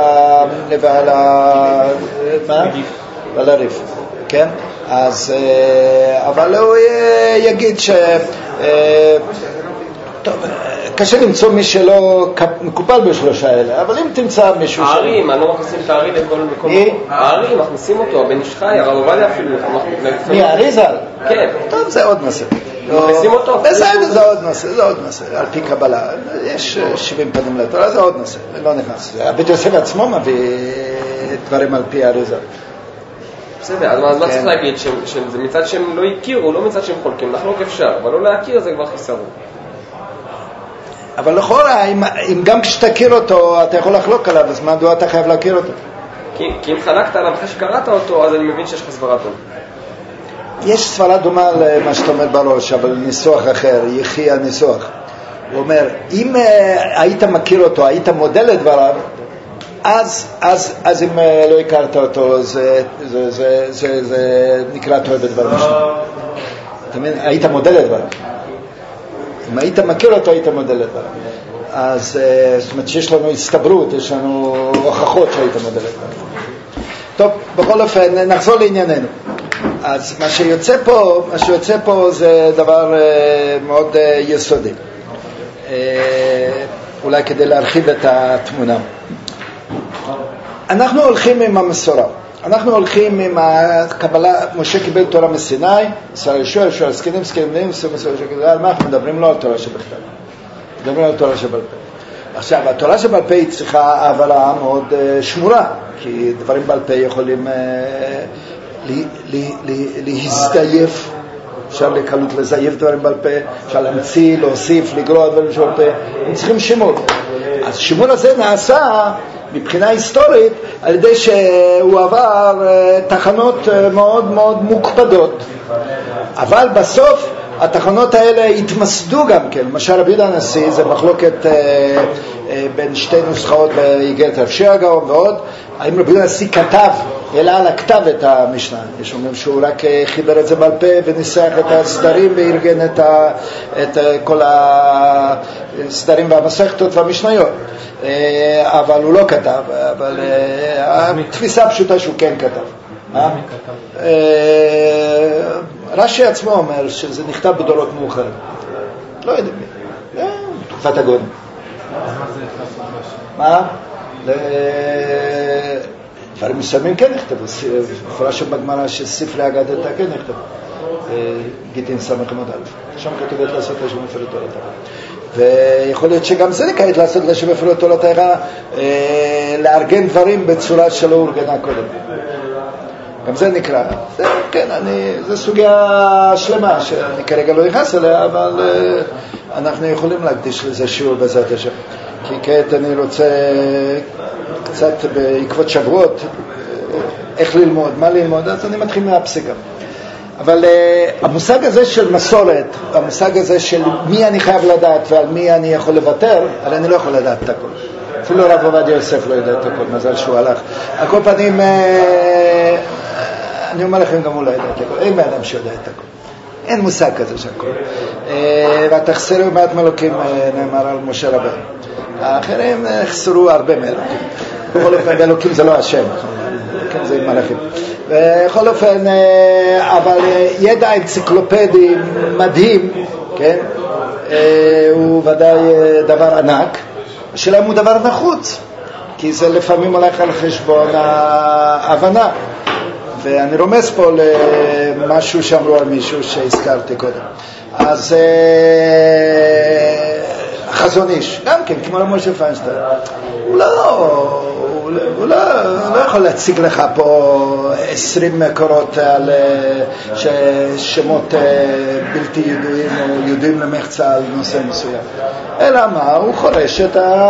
ועל הריף, כן? אז, אבל הוא יגיד טוב, קשה למצוא מי שלא מקופל בשלושה האלה, אבל אם תמצא מישהו... הערים, אני לא מכניסים את הערים לכל מקום. הערים, מכניסים אותו, הבן איש חי, הרב עובדיה אפילו. מי, האריזל? כן. טוב, זה עוד נושא. מכניסים אותו? בסדר, זה עוד נושא, על פי קבלה. יש 70 פנים לתורה, זה עוד נושא, לא נכנס. בית יוסף עצמו מביא דברים על פי האריזה. בסדר, אז מה צריך להגיד? שזה מצד שהם לא הכירו, לא מצד שהם חולקים. לחלוק אפשר, אבל לא להכיר זה כבר חיסרון. אבל לכאורה, אם גם כשתכיר אותו, אתה יכול לחלוק עליו, אז מדוע אתה חייב להכיר אותו? כי אם חלקת עליו אחרי שקראת אותו, אז אני מבין שיש לך סברה טוב. יש סברה דומה למה שאתה אומר בראש, אבל ניסוח אחר, יחי הניסוח. הוא אומר, אם היית מכיר אותו, היית מודע לדבריו, אז אם לא הכרת אותו, זה נקרא טועה בדבר משנה. אתה מבין? היית מודע לדבריו. אם היית מכיר אותו, היית מודע לדבריו. אז זאת אומרת שיש לנו הסתברות, יש לנו הוכחות שהיית מודע לדבריו. טוב, בכל אופן, נחזור לענייננו. אז מה שיוצא פה זה דבר מאוד יסודי. אולי כדי להרחיב את התמונה. אנחנו הולכים עם המסורה. אנחנו הולכים עם הקבלה, משה קיבל תורה מסיני, ישראל ישוע, סקינים, על מה אנחנו מדברים? לא על תורה שבכתב. מדברים על תורה שבעל פה. עכשיו, התורה שבעל פה היא צריכה הבהרה מאוד שמורה, כי דברים בעל פה יכולים להזדייף, אפשר לקלות לזייף דברים בעל פה, אפשר להמציא, להוסיף, לגרוע דברים שבעל פה, הם צריכים שימור. אז שימור הזה נעשה מבחינה היסטורית על ידי שהוא עבר תחנות מאוד מאוד מוקפדות, אבל בסוף התחנות האלה התמסדו גם כן. למשל רבי יהודה הנשיא, זה מחלוקת בין שתי נוסחאות באיגרת רב שי הגאון ועוד, האם רבי יהודה הנשיא כתב, העלה על הכתב את המשנה. יש אומרים שהוא רק חיבר את זה בעל פה וניסח את הסדרים וארגן את כל הסדרים והמסכתות והמשניות, אבל הוא לא כתב. אבל התפיסה הפשוטה שהוא כן כתב. רש"י עצמו אומר שזה נכתב בדורות מאוחרים, לא יודע מי, בתקופת הגויים. מה? דברים מסוימים כן נכתבו, מפורש בגמרא שספרי אגדתא כן נכתבו, גיטין סמך עמוד א', שם כתוב את לעשות לשם מפר תורתך, ויכול להיות שגם זה נקרא את לעשות לשם מפר תורתך, לארגן דברים בצורה שלא אורגנה קודם. גם זה נקרא, כן, זו סוגיה שלמה שאני כרגע לא נכנס אליה, אבל אנחנו יכולים להקדיש לזה שיעור בעזרת השם. כי כעת אני רוצה קצת בעקבות שבועות איך ללמוד, מה ללמוד, אז אני מתחיל מהפסיקה. אבל המושג הזה של מסורת, המושג הזה של מי אני חייב לדעת ועל מי אני יכול לוותר, הרי אני לא יכול לדעת את הכל. אפילו רב עובדיה יוסף לא יודע את הכל, מזל שהוא הלך. על כל פנים, אני אומר לכם גם הוא לא יודע את הכל, אין באדם שיודע את הכל. אין מושג כזה שהכל. ותחסרו מעט מלוקים, נאמר על משה רבנו. האחרים חסרו הרבה מלוקים. בכל אופן, אלוקים זה לא השם, כן, זה עם מלאכים. בכל אופן, אבל ידע אנציקלופדי מדהים, כן, הוא ודאי דבר ענק, השאלה הוא דבר נחוץ, כי זה לפעמים הולך על חשבון ההבנה. ואני רומז פה למשהו שאמרו על מישהו שהזכרתי קודם. אז חזון איש, גם כן, כמו למשה פיינשטיין, הוא לא יכול להציג לך פה 20 מקורות על שמות בלתי ידועים או ידועים למחצה על נושא מסוים. אלא מה? הוא חורש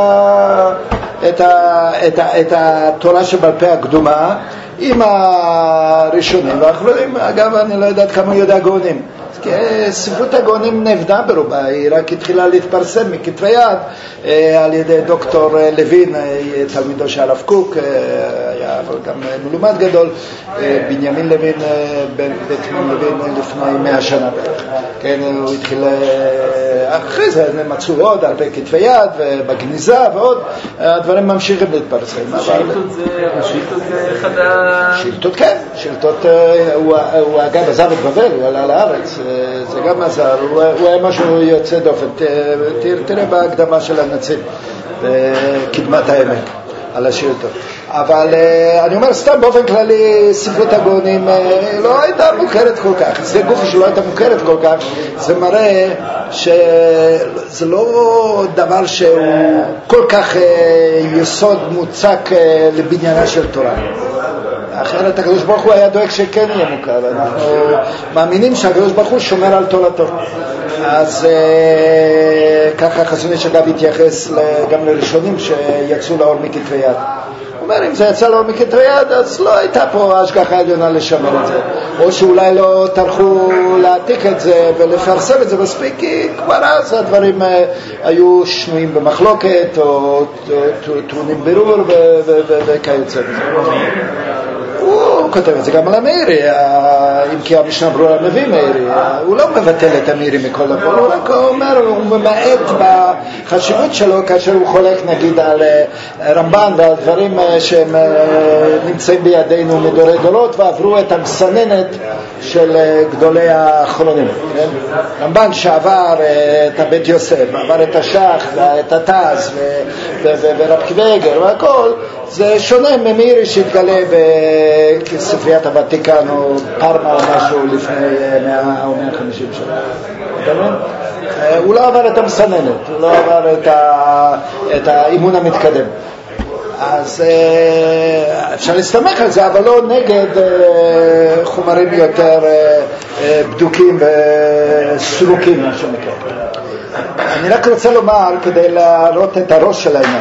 את התורה שבעל פה הקדומה עם הראשונים והאחרונים. אגב, אני לא יודעת כמה יודע גאונים, כי ספרות הגאונים נבדה ברובה, היא רק התחילה להתפרסם מכתבי יד על ידי דוקטור לוין, תלמידו של הרב קוק, היה גם מלומד גדול, בנימין לוין, בן לוין לפני 100 שנה בערך. כן, הוא התחיל, אחרי זה מצאו עוד הרבה כתבי יד ובגניזה ועוד, הדברים ממשיכים להתפרסם. שאילתות זה אחד שאילתות, כן, שאילתות, הוא אגב עזב את בבל, הוא עלה לארץ, זה גם עזר, הוא היה משהו יוצא דופן. תראה בהקדמה של הנציב, קדמת העמק. על השיר טוב. אבל אני אומר סתם באופן כללי, ספרות הגאונים לא הייתה מוכרת כל כך. זה גוף שלא הייתה מוכרת כל כך, זה מראה שזה לא דבר שהוא כל כך יסוד מוצק לבניינה של תורה. אחרת הקדוש ברוך הוא היה דואג שכן יהיה מוכר. אנחנו מאמינים שהקדוש ברוך הוא שומר על תורתו. אז ככה חזון איש אגב התייחס גם לראשונים שיצאו לאור מכתבי יד. הוא אומר, אם זה יצא לאור מכתבי יד, אז לא הייתה פה השגחה עליונה לשמר את זה. או שאולי לא טרחו להעתיק את זה ולפרסם את זה מספיק, כי כבר אז הדברים היו שנויים במחלוקת או טעונים בירור וכיוצא בזה. הוא כותב את זה גם על המאירי, אם כי המשנה ברורה מביא מאירי, הוא לא מבטל את המאירי מכל דבר, הוא רק אומר, הוא ממעט בחשיבות שלו כאשר הוא חולק נגיד על רמב"ן ועל דברים שהם נמצאים בידינו מדורי דורות ועברו את המסננת של גדולי האחרונים. כן? רמב"ן שעבר את הבית יוסף, עבר את השח ואת התז ורב כבגר והכל, זה שונה ממאירי שהתגלה בספריית הוותיקן או פרמה או משהו לפני 100 או 150 שנה. הוא לא עבר את המסננת, הוא לא עבר את האימון המתקדם. אז אפשר להסתמך על זה, אבל לא נגד חומרים יותר בדוקים וסרוקים, מה שנקרא. אני רק רוצה לומר, כדי להראות את הראש של העניין,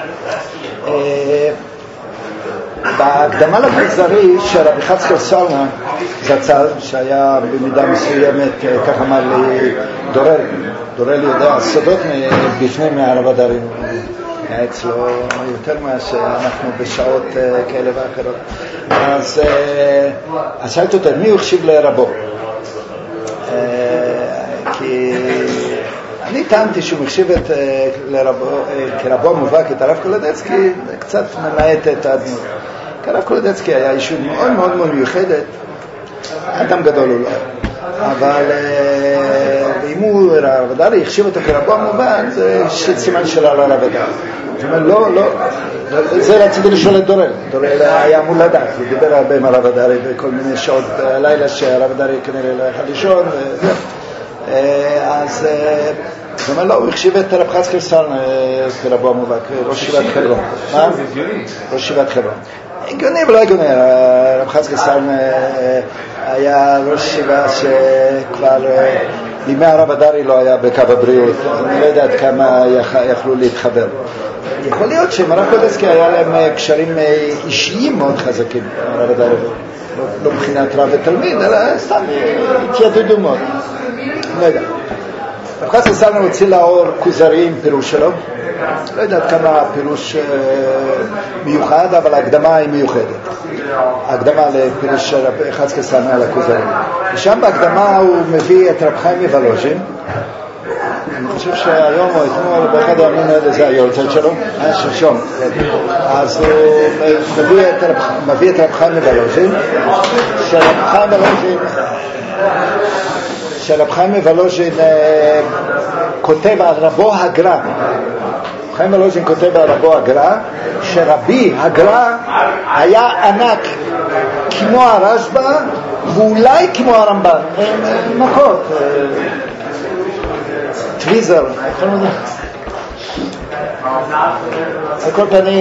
בהקדמה לכוזרי של רבי חצקאל סלמה זצ"ל, שהיה במידה מסוימת, כך אמר לי דורל יודע סודות בפני מהרב הדרי, היה אצלו יותר מה שאנחנו בשעות כאלה ואחרות. אז שאלתי אותו, מי הוא החשיב לרבו? כי אני טענתי שהוא מחשיב כרבו המובהק את הרב קולדצקי, קצת ממעט את האדמות. כי הרב קולדצקי היה אישות מאוד מאוד מאוד מיוחדת, אדם גדול אולי, אבל אם הוא הרב הדרי החשיב אותו כרבו המובהק, זה סימן שלו על הרב הדרי. זאת אומרת, לא, זה רציתי לשאול את דורל. דורל היה אמור לדעת, הוא דיבר הרבה עם הרב הדרי בכל מיני שעות לילה שהרב הדרי כנראה לא יכול לישון, אז זאת אומרת, לא, הוא החשיב את רב חצקאל סלמה כרבו המובהק, ראש ישיבת חברון. מה? ראש ישיבת חברון. הגיוני ולא הגיוני, רב חצקאל סלמה היה ראש ישיבה שכבר בימי הרב הדרי לא היה בקו הבריאות, אני לא יודע עד כמה יכלו להתחבר. יכול להיות שעם הרב קולדצקי היה להם קשרים אישיים מאוד חזקים, הרב הדרי, לא מבחינת רב ותלמיד, אלא סתם התיידדו מאוד. לא יודע. רב חצקאל סלמה הוציא לאור כוזרי עם פירוש שלו, לא יודע כמה פירוש מיוחד, אבל ההקדמה היא מיוחדת. ההקדמה לפירוש של רב חצקאל סלמה על הכוזרי. ושם בהקדמה הוא מביא את רב חיים מוולוז'ין, אני חושב שהיום או אתמול באחד הימים האלה זה היורצייט שלו, שלשום. אז הוא מביא את רב חיים מוולוז'ין, שרב חיים מוולוז'ין כותב על רבו הגר"א. חיים מוולוז'ין כותב על רבו הגר"א, שרבי הגר"א היה ענק כמו הרשב"א ואולי כמו הרמב"ן. מכות. טוויזר. על כל פנים,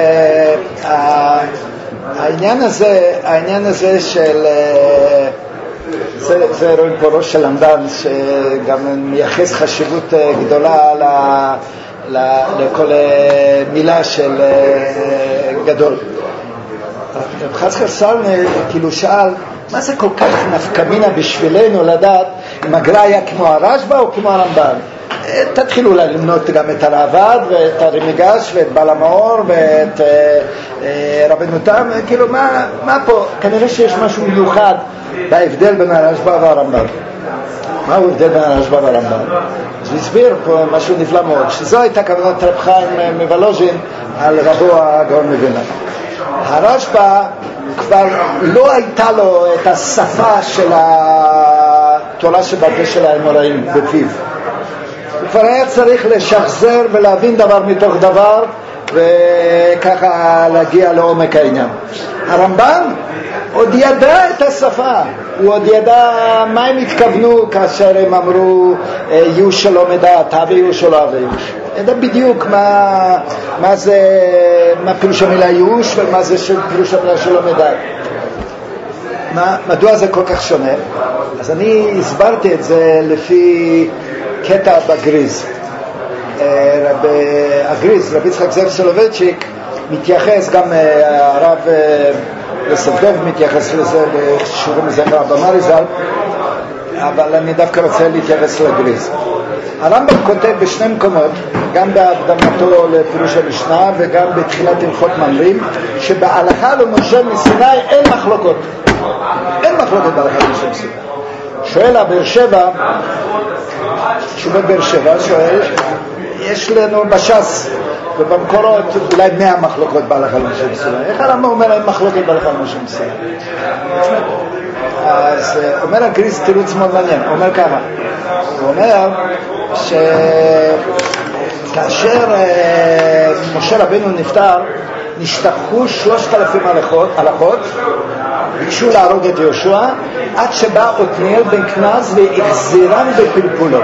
העניין הזה של זה רואים פה ראש של למדן שגם מייחס חשיבות גדולה לכל מילה של גדול. רב חצקאל סלמה כאילו שאל, מה זה כל כך נפקא מינה בשבילנו לדעת אם הגר"א היה כמו הרשב"א או כמו הרמב"ן? תתחילו אולי למנות גם את הראב"ד ואת הרמיגש ואת בעל המאור ואת רבנו תם, כאילו מה פה? כנראה שיש משהו מיוחד בהבדל בין הרשב"א והרמב"ן. מהו ההבדל בין הרשב"א והרמב"ן? אז הוא הסביר פה משהו נפלא מאוד, שזו הייתה כוונת רב חיים מוולוז'ין על רבו הגאון מווילנה. הרשב"א כבר לא הייתה לו את השפה של התורה שבפה של האמוראים בפיו. הוא כבר היה צריך לשחזר ולהבין דבר מתוך דבר וככה להגיע לעומק העניין. הרמב"ן עוד ידע את השפה, הוא עוד ידע מה הם התכוונו כאשר הם אמרו יוש שלא מדעת, הווה יוש או לא הווה יוש. ידע בדיוק מה פירוש המילה יוש ומה זה פירוש המילה שלא מדעת. מדוע זה כל כך שונה? אז אני הסברתי את זה לפי קטע בגריז. רבי יצחק זאב סולובייצ'יק מתייחס, גם הרב יוסף דוב מתייחס לזה בשיעורים לזכר רב אריז"ל, אבל אני דווקא רוצה להתייחס לגריז. הרמב"ם כותב בשני מקומות, גם בהקדמתו לפירוש המשנה וגם בתחילת הלכות ממרים, שבהלכה למשה מסיני אין מחלוקות. אין מחלוקת בהלכה למשה מסיני. שואל הבאר שבע, תשובת באר שבע, שואל, יש לנו בש"ס ובמקורות אולי 100 מחלוקות בהלכה למשה מסיני. איך הרמב"ם אומר אין מחלוקת בהלכה למשה מסיני? אז אומר הגריז תירוץ מאוד מעניין, הוא אומר כמה? הוא אומר שכאשר משה רבינו נפטר, נשתכחו 3,000 הלכות, ביקשו להרוג את יהושע, עד שבא עתניאל בן כנז והחזירם בפלפולו.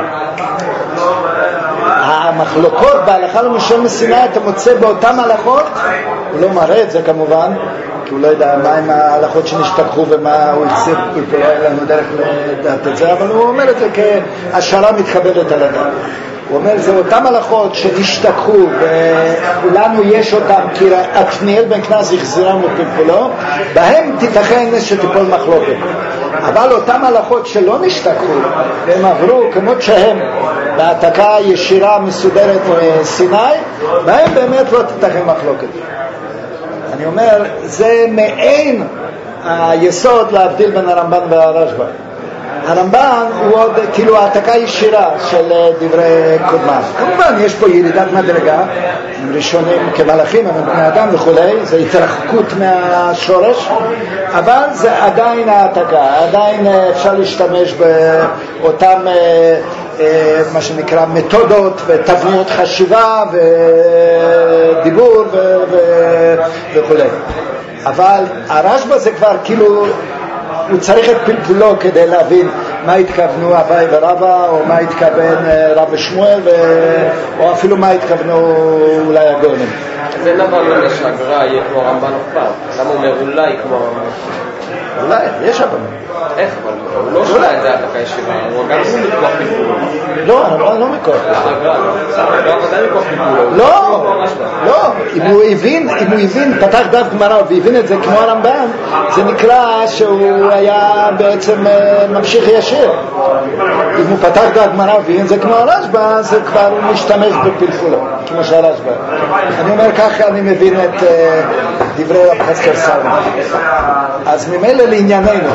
המחלוקות בהלכה למשה מסיני אתה מוצא באותן הלכות, הוא לא מראה את זה כמובן, כי הוא לא יודע מה עם ההלכות שנשתכחו ומה הוא יציר פלפולו, אין לנו דרך לדעת את זה, אבל הוא אומר את זה כהשערה מתקבלת על הדעת. הוא אומר, זה אותם הלכות שנשתכחו ולנו יש אותם כי עתניאל בן כנז החזירם בפלפולו, בהם תיתכן שתיפול מחלוקת. אבל אותם הלכות שלא נשתכחו והם עברו כמות שהם בהעתקה ישירה מסודרת מסיני, בהם באמת לא תיתכן מחלוקת. אני אומר, זה מעין היסוד להבדיל בין הרמב"ן והרשב"א. הרמב"ן הוא עוד כאילו העתקה ישירה של דברי קודמיו. כמובן יש פה ירידת מדרגה, הם ראשונים כמלאכים, הם בני אדם וכולי, זה התרחקות מהשורש, אבל זה עדיין העתקה, עדיין אפשר להשתמש באותם מה שנקרא מתודות ותבניות חשיבה ודיבור וכולי. אבל הרשב"א זה כבר כאילו הוא צריך את פלפולו כדי להבין מה התכוונו אביי ורבא, או מה התכוון רב ושמואל, או אפילו מה התכוונו אולי הגאונים. אז אין אבל לא שהגר"א יהיה כמו הרמב"ן אף פעם. למה הוא אומר אולי כמו הרמב"ן? אולי, יש אבל. איך אבל? הוא לא שולה את זה העתקה ישירה, הוא גם הוא מכוח פלפולו. לא, הרמב"ן לא מכוח. הגר"א ודאי מכוח פלפולו. לא, אם הוא הבין, פתח דף גמרא והבין את זה כמו הרמב"ן, זה נקרא שהוא היה בעצם ממשיך ישיר. אם הוא פתח דף גמרא והבין את זה כמו הרשב"א, זה כבר הוא משתמש בפלפולו, כמו שהרשב"א. אני אומר ככה, אני מבין את דברי רב חזקאל סלמן. אז ממילא לענייננו,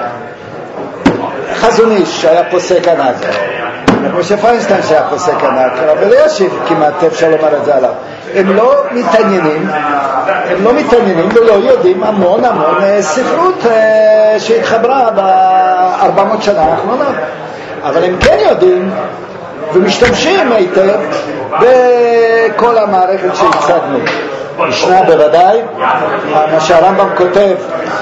חזון איש שהיה פוסק ענק, משה פיינשטיין שהיה פוסק ענק, רב אלישיב כמעט אפשר לומר את זה עליו, הם לא מתעניינים ולא יודעים המון ספרות שהתחברה ב-400 שנה האחרונות, אבל הם כן יודעים ומשתמשים היטב בכל המערכת שהצגנו. משנה בוודאי, מה שהרמב"ם כותב,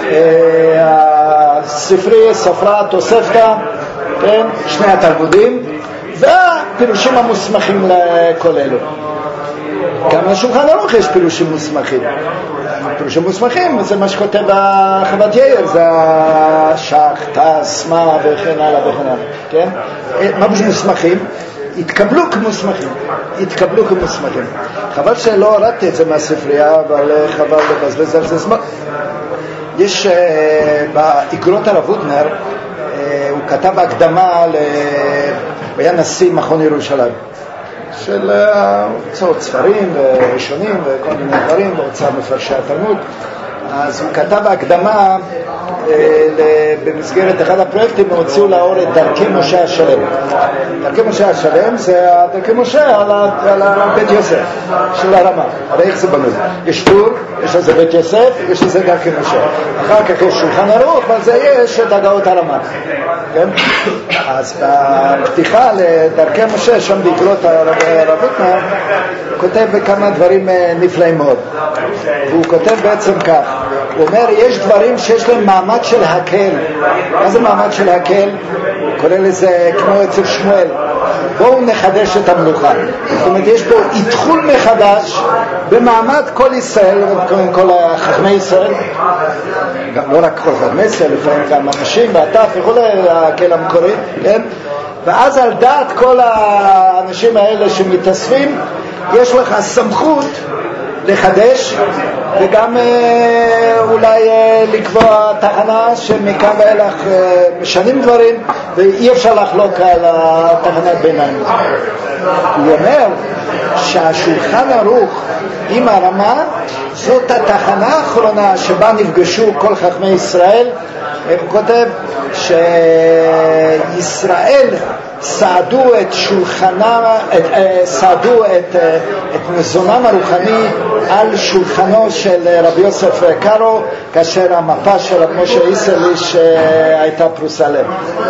ספרי, ספרה, תוספתא, כן? שני התלמודים והפירושים המוסמכים לכל אלו. גם לשולחן ערוך יש פירושים מוסמכים. פירושים מוסמכים זה מה שכותב בחוות יאיר, זה השח, תס, מה וכן הלאה וכן הלאה, כן? מה מוסמכים? התקבלו כמוסמכים. חבל שלא הורדתי את זה מהספרייה, אבל חבל לבזבז על זה זמן. יש באגרות הרב הוטנר, הוא כתב הקדמה, הוא היה נשיא מכון ירושלים, של הוצאות ספרים וראשונים וכל מיני דברים, והוצאה מפרשי התלמוד. אז הוא כתב הקדמה במסגרת אחד הפרויקטים, הוציאו לאור את דרכי משה השלם. דרכי משה השלם זה דרכי משה על בית יוסף של הרמה. הרי איך זה בנוי? יש טור, יש לזה בית יוסף, יש לזה דרכי משה. אחר כך יש שולחן ערוך, ועל זה יש את הגאות הרמה. כן? אז בפתיחה לדרכי משה, שם בעקבות הרב הוטנר, הוא כותב בכמה דברים נפלאים מאוד. והוא כותב בעצם כך, הוא אומר, יש דברים שיש להם מעמד של הקל. מה זה מעמד של הקל? הוא קורא לזה כמו אצל שמואל, בואו נחדש את המלוכה. זאת אומרת, יש פה התחול מחדש במעמד כל ישראל, כל חכמי ישראל, גם לא רק כל חכמי ישראל, לפעמים גם אנשים והטף וכל הקל המקורי, כן? ואז על דעת כל האנשים האלה שמתאספים, יש לך סמכות לחדש וגם אולי לקבוע תחנה שמכאן ואילך משנים דברים ואי אפשר לחלוק על התחנת ביניים. הוא אומר שהשולחן ערוך עם הרמה זאת התחנה האחרונה שבה נפגשו כל חכמי ישראל. הוא כותב שישראל סעדו את שולחנם, סעדו את מזונם הרוחני על שולחנו של רבי יוסף קארו, כאשר המפה של רב משה איסרליש הייתה פרוסה לב.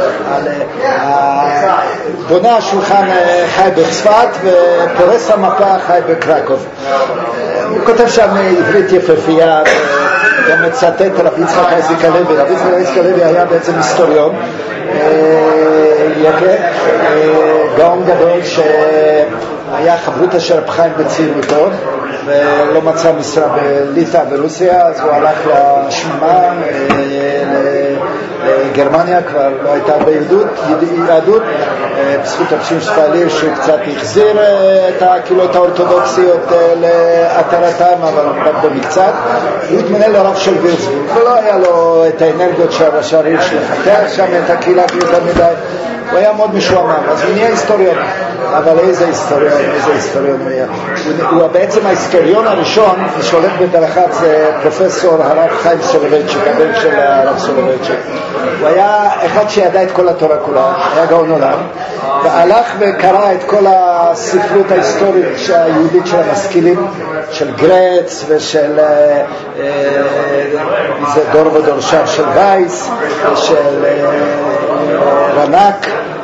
בונה השולחן חי בצפת ופורס המפה חי בקרקוב. הוא כותב שם עברית יפהפייה, גם מצטט רב יצחק אייזיק הלוי. רב יצחק אייזיק הלוי היה בעצם היסטוריון גאון גדול שהיה חברותא של רב חיים בצעירותו ולא מצא משרה בליטא ברוסיה, אז הוא הלך לשממה לגרמניה, כבר לא הייתה הרבה יהדות, בזכות רב שמעון שפאליר שהוא קצת החזיר את האורתודוקסיות לאתרתם, אבל רק במקצת. הוא התמנה לרב של וירצבורג ולא היה לו את האנרגיות של ראש העיר לפתח שם את הקהילה יותר מדי. הוא היה מאוד משועמם, אז הוא נהיה היסטוריון. אבל איזה היסטוריון הוא היה. הוא בעצם ההיסטוריון הראשון שהולך בדרכת זה פרופסור הרב חיים סולובייצ'יק, הבן של הרב סולובייצ'יק. הוא היה אחד שידע את כל התורה כולה, היה גאון עולם, והלך וקרא את כל הספרות ההיסטורית היהודית של המשכילים, של גרץ ושל זה דור ודורשיו של וייס ושל רנק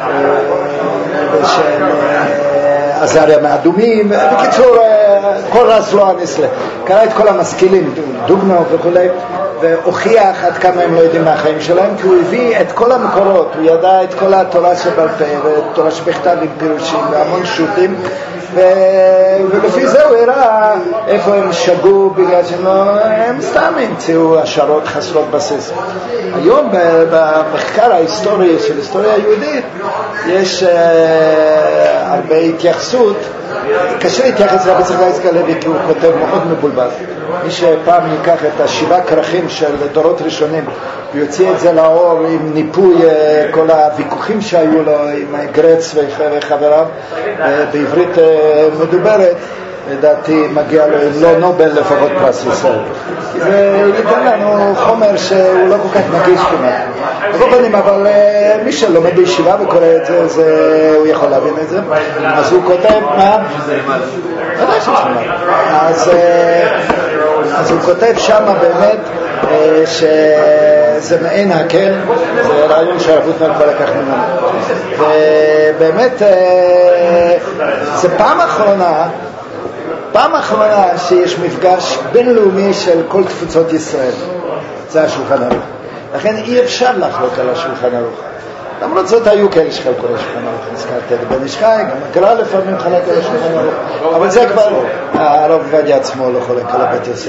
ושל עזריה מהאדומים. בקיצור, כל רז לא הנסלה. קרא את כל המשכילים, דוגמא וכו', והוכיח עד כמה הם לא יודעים מהחיים שלהם, כי הוא הביא את כל המקורות, הוא ידע את כל התורה שבעל פה ותורה שבכתב עם פירושים והמון שוטים, ולפי זה הוא הראה איפה הם שגו בגלל שהם סתם המציאו השערות חסרות בסיס. היום במחקר ההיסטורי של היסטוריה היהודית יש הרבה התייחסות. קשה להתייחס לרבי יצחק אייזיק הלוי כי הוא כותב מאוד מבולבל. מי שפעם ייקח את השבעה כרכים של דורות ראשונים ויוציא את זה לאור עם ניפוי כל הוויכוחים שהיו לו עם גרץ וחבריו בעברית מדוברת, לדעתי מגיע לו, אם לא נובל, לפחות פרס ישראל. זה ייתן לנו חומר שהוא לא כל כך מגיש כמעט. בכל פנים, אבל מי שלומד בישיבה וקורא את זה, הוא יכול להבין את זה. אז הוא כותב, מה? ודאי שיש למעלה. אז הוא כותב שם באמת שזה מעין הקל, זה רעיון שהרב הוטנר כבר לקח ממנו. ובאמת, זה פעם אחרונה שיש מפגש בינלאומי של כל תפוצות ישראל. זה השולחן ערוך. לכן אי אפשר לחלוק על השולחן ערוך. למרות זאת היו כאלה שחלקו על השולחן ערוך. נזכרתי את בן איש חי, גם הקרא לפעמים חלק על השולחן ערוך. אבל זה כבר הרב עובדיה עצמו לא חולק על הבית יוסף.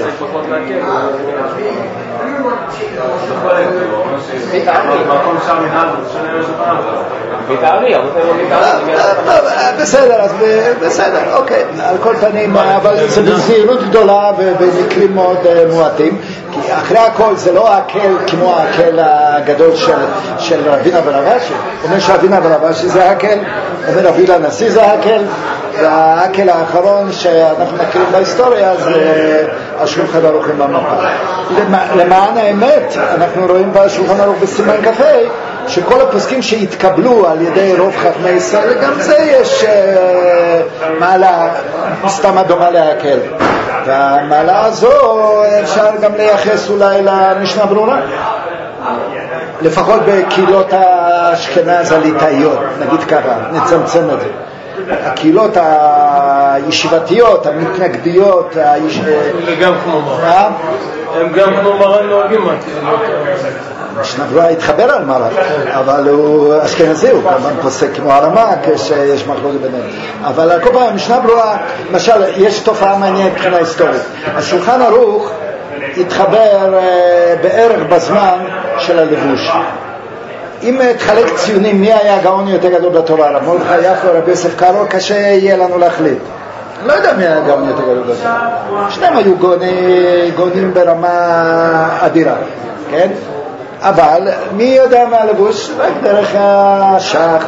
בסדר, אז בסדר, אוקיי, על כל פנים, אבל זה בזהירות גדולה ובמקרים מאוד מועטים, כי אחרי הכל זה לא הקל כמו הקל הגדול של רבינה ורבשי. הוא אומר שרבינה ורבשי זה הקל, אומר רבי לנשיא זה הקל, והקל האחרון שאנחנו מכירים בהיסטוריה זה השולחן ערוך עם המפה. למען האמת, אנחנו רואים בשולחן ערוך בסימן קפה שכל הפוסקים שהתקבלו על ידי רוב חכמי ישראל, גם זה יש מעלה סתם הדומה להקל. והמעלה הזו אפשר גם לייחס אולי למשנה ברורה, לפחות בקהילות האשכנז הליטאיות, נגיד ככה, נצמצם את זה. הקהילות הישיבתיות, המתנגדיות, גם כמו מרן. הם גם כמו מרן נוהגים מהקהילות. משנה ברורה התחבר על מרן, אבל הוא אשכנזי, הוא כמובן פוסק כמו הרמ"ק, שיש מחלוקת ביניהם. אבל על כל פעם, משנה ברורה, למשל, יש תופעה מעניינת מבחינה היסטורית. השולחן ערוך התחבר בערך בזמן של הלבוש. אם תחלק ציונים מי היה הגאון יותר גדול בתורה, רב מרדכי יפה, רבי יוסף קארו, קשה יהיה לנו להחליט. לא יודע מי היה הגאון יותר גדול בתורה. שניהם היו גאונים ברמה אדירה, כן? אבל מי יודע מהלבוש? רק דרך השח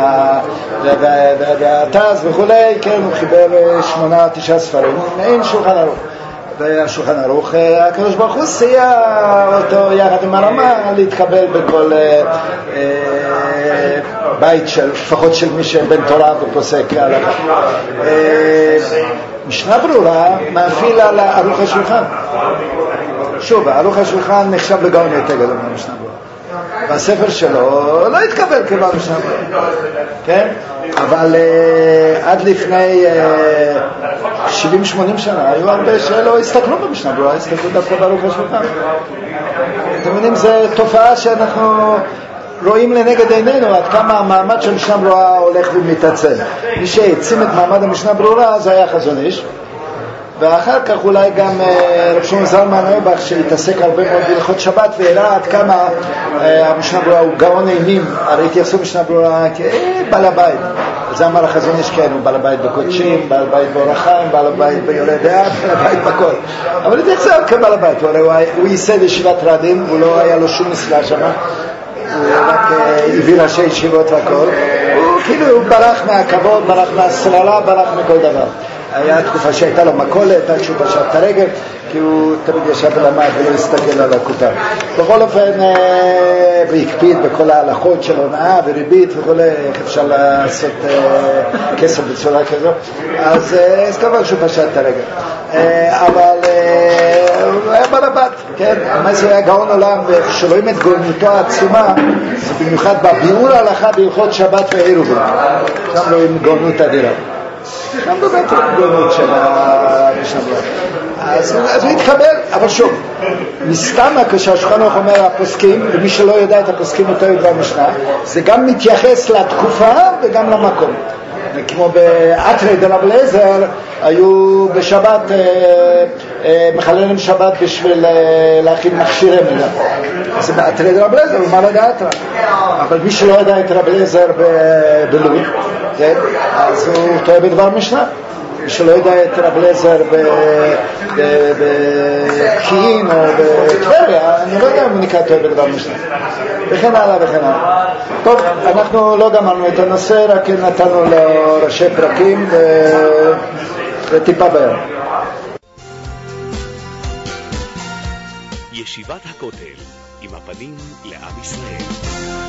והתז וכולי, כן, הוא חיבר 8-9 ספרים, מעין שולחן ערוך. והשולחן ערוך, הקדוש ברוך הוא סייע אותו יחד עם הרמה להתקבל בכל בית לפחות של מי שבן תורה ופוסק הלכה. משנה ברורה מאפיל על ערוך השולחן. שוב, ערוך השולחן נחשב לגאון יותר גדול מהמשנה ברורה. והספר שלו לא התקבל כבר משנה ברורה, כן? אבל עד לפני 70-80 שנה היו הרבה שלא הסתכלו במשנה ברורה, הסתכלו דווקא בערוך השולחן. אתם מבינים, זו תופעה שאנחנו רואים לנגד עינינו עד כמה המעמד של משנה ברורה הולך ומתעצם. מי שהעצים את מעמד המשנה ברורה זה היה חזון איש, ואחר כך אולי גם רב שמעון זלמן אוירבך שהתעסק הרבה מאוד בהלכות שבת והראה עד כמה המשנה ברורה הוא גאון אימים. הרי התייחסו משנה ברורה כבעל הבית, זה אמר החזון איש, כן, הוא בעל הבית בקודשים, בעל הבית באורח חיים, בעל הבית ביולי דעת, בעל הבית בכל, אבל התייחסו כבעל הבית. הוא ייסד ישיבת רדים, הוא לא היה לו שום מסגר שם, הוא רק הביא ראשי ישיבות והכל, הוא כאילו ברח מהכבוד, ברח מהסללה, ברח מכל דבר. היה תקופה שהייתה לו מקולת עד שהוא פשט את הרגל, כי הוא תמיד ישב ולמד ולא הסתכל על הקופה. בכל אופן, והקפיד בכל ההלכות של הונאה וריבית וכו', איך אפשר לעשות כסף בצורה כזו. אז כמובן שהוא פשט את הרגל. אבל הוא היה בעל הבת, כן? מה זה היה גאון עולם, וכשרואים את גאונותו העצומה, זה במיוחד בביאור ההלכה בהלכות שבת ועירובין. שם רואים גאונות אדירה. גם באמת גאונות של המשנה ברורה. אז הוא התקבל, אבל שוב, מסתם כשהשולחן ערוך אומר הפוסקים, ומי שלא יודע את הפוסקים יותר דבר משנה, זה גם מתייחס לתקופה וגם למקום. כמו באתרי דרב אליעזר, היו בשבת, מחללים שבת בשביל להכין מכשירי מילה. אז באתרי דרב אליעזר הוא מה לדעת, אבל מי שלא יודע את רב אליעזר בלוד, אז הוא טועה בדבר משנה. מי שלא יודע את רב אליעזר בקיין או בטבריה, אני לא יודע אם הוא נקרא טועה בדבר משנה. וכן הלאה וכן הלאה. טוב, אנחנו לא גמרנו את הנושא, רק נתנו לו ראשי פרקים וטיפה בים. ישיבת הכותל עם הפנים לעם ישראל.